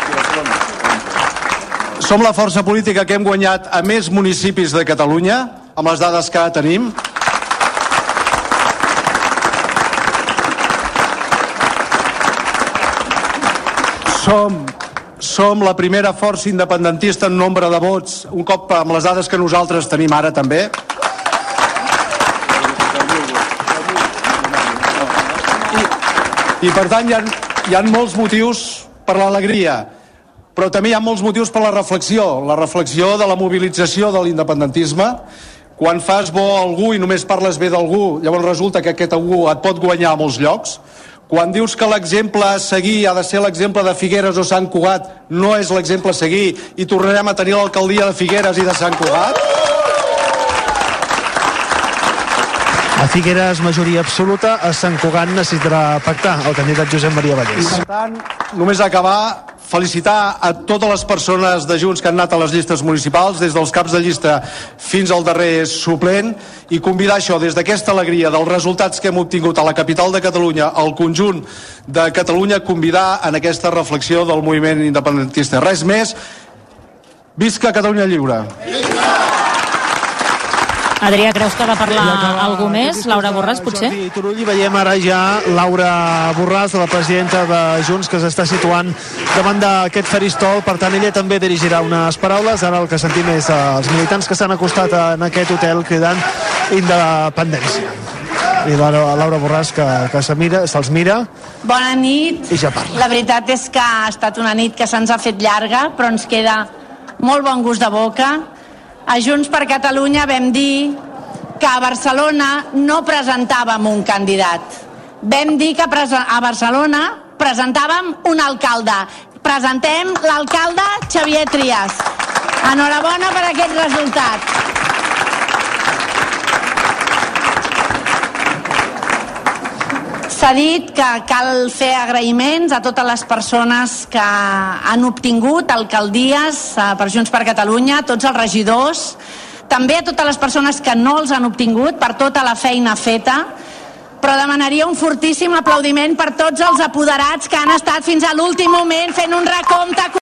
som la força política que hem guanyat a més municipis de Catalunya, amb les dades que tenim. Som, som la primera força independentista en nombre de vots, un cop amb les dades que nosaltres tenim ara també. I, i per tant hi ha, hi ha molts motius per l'alegria, però també hi ha molts motius per la reflexió, la reflexió de la mobilització de l'independentisme. Quan fas bo a algú i només parles bé d'algú, llavors resulta que aquest algú et pot guanyar a molts llocs. Quan dius que l'exemple a seguir ha de ser l'exemple de Figueres o Sant Cugat, no és l'exemple a seguir, i tornarem a tenir l'alcaldia de Figueres i de Sant Cugat. A Figueres, majoria absoluta. A Sant Cugat necessitarà pactar el candidat Josep Maria Vallès. Per tant, només acabar, felicitar a totes les persones de Junts que han anat a les llistes municipals, des dels caps de llista fins al darrer suplent, i convidar això, des d'aquesta alegria dels resultats que hem obtingut a la capital de Catalunya, al conjunt de Catalunya, convidar en aquesta reflexió del moviment independentista. Res més. Visca Catalunya Lliure! Adrià, creus que ha de parlar algú més? Laura Borràs, potser? I Turull, i veiem ara ja Laura Borràs, la presidenta de Junts, que s'està situant davant d'aquest faristol. Per tant, ella també dirigirà unes paraules. Ara el que sentim és els militants que s'han acostat en aquest hotel cridant independència. I la Laura Borràs que, que se mira, se'ls mira. Bona nit. I ja parla. La veritat és que ha estat una nit que se'ns ha fet llarga, però ens queda molt bon gust de boca. A Junts per Catalunya vam dir que a Barcelona no presentàvem un candidat. Vam dir que a Barcelona presentàvem un alcalde. Presentem l'alcalde Xavier Trias. Enhorabona per aquest resultat. S'ha dit que cal fer agraïments a totes les persones que han obtingut alcaldies per Junts per Catalunya, tots els regidors, també a totes les persones que no els han obtingut per tota la feina feta, però demanaria un fortíssim aplaudiment per tots els apoderats que han estat fins a l'últim moment fent un recompte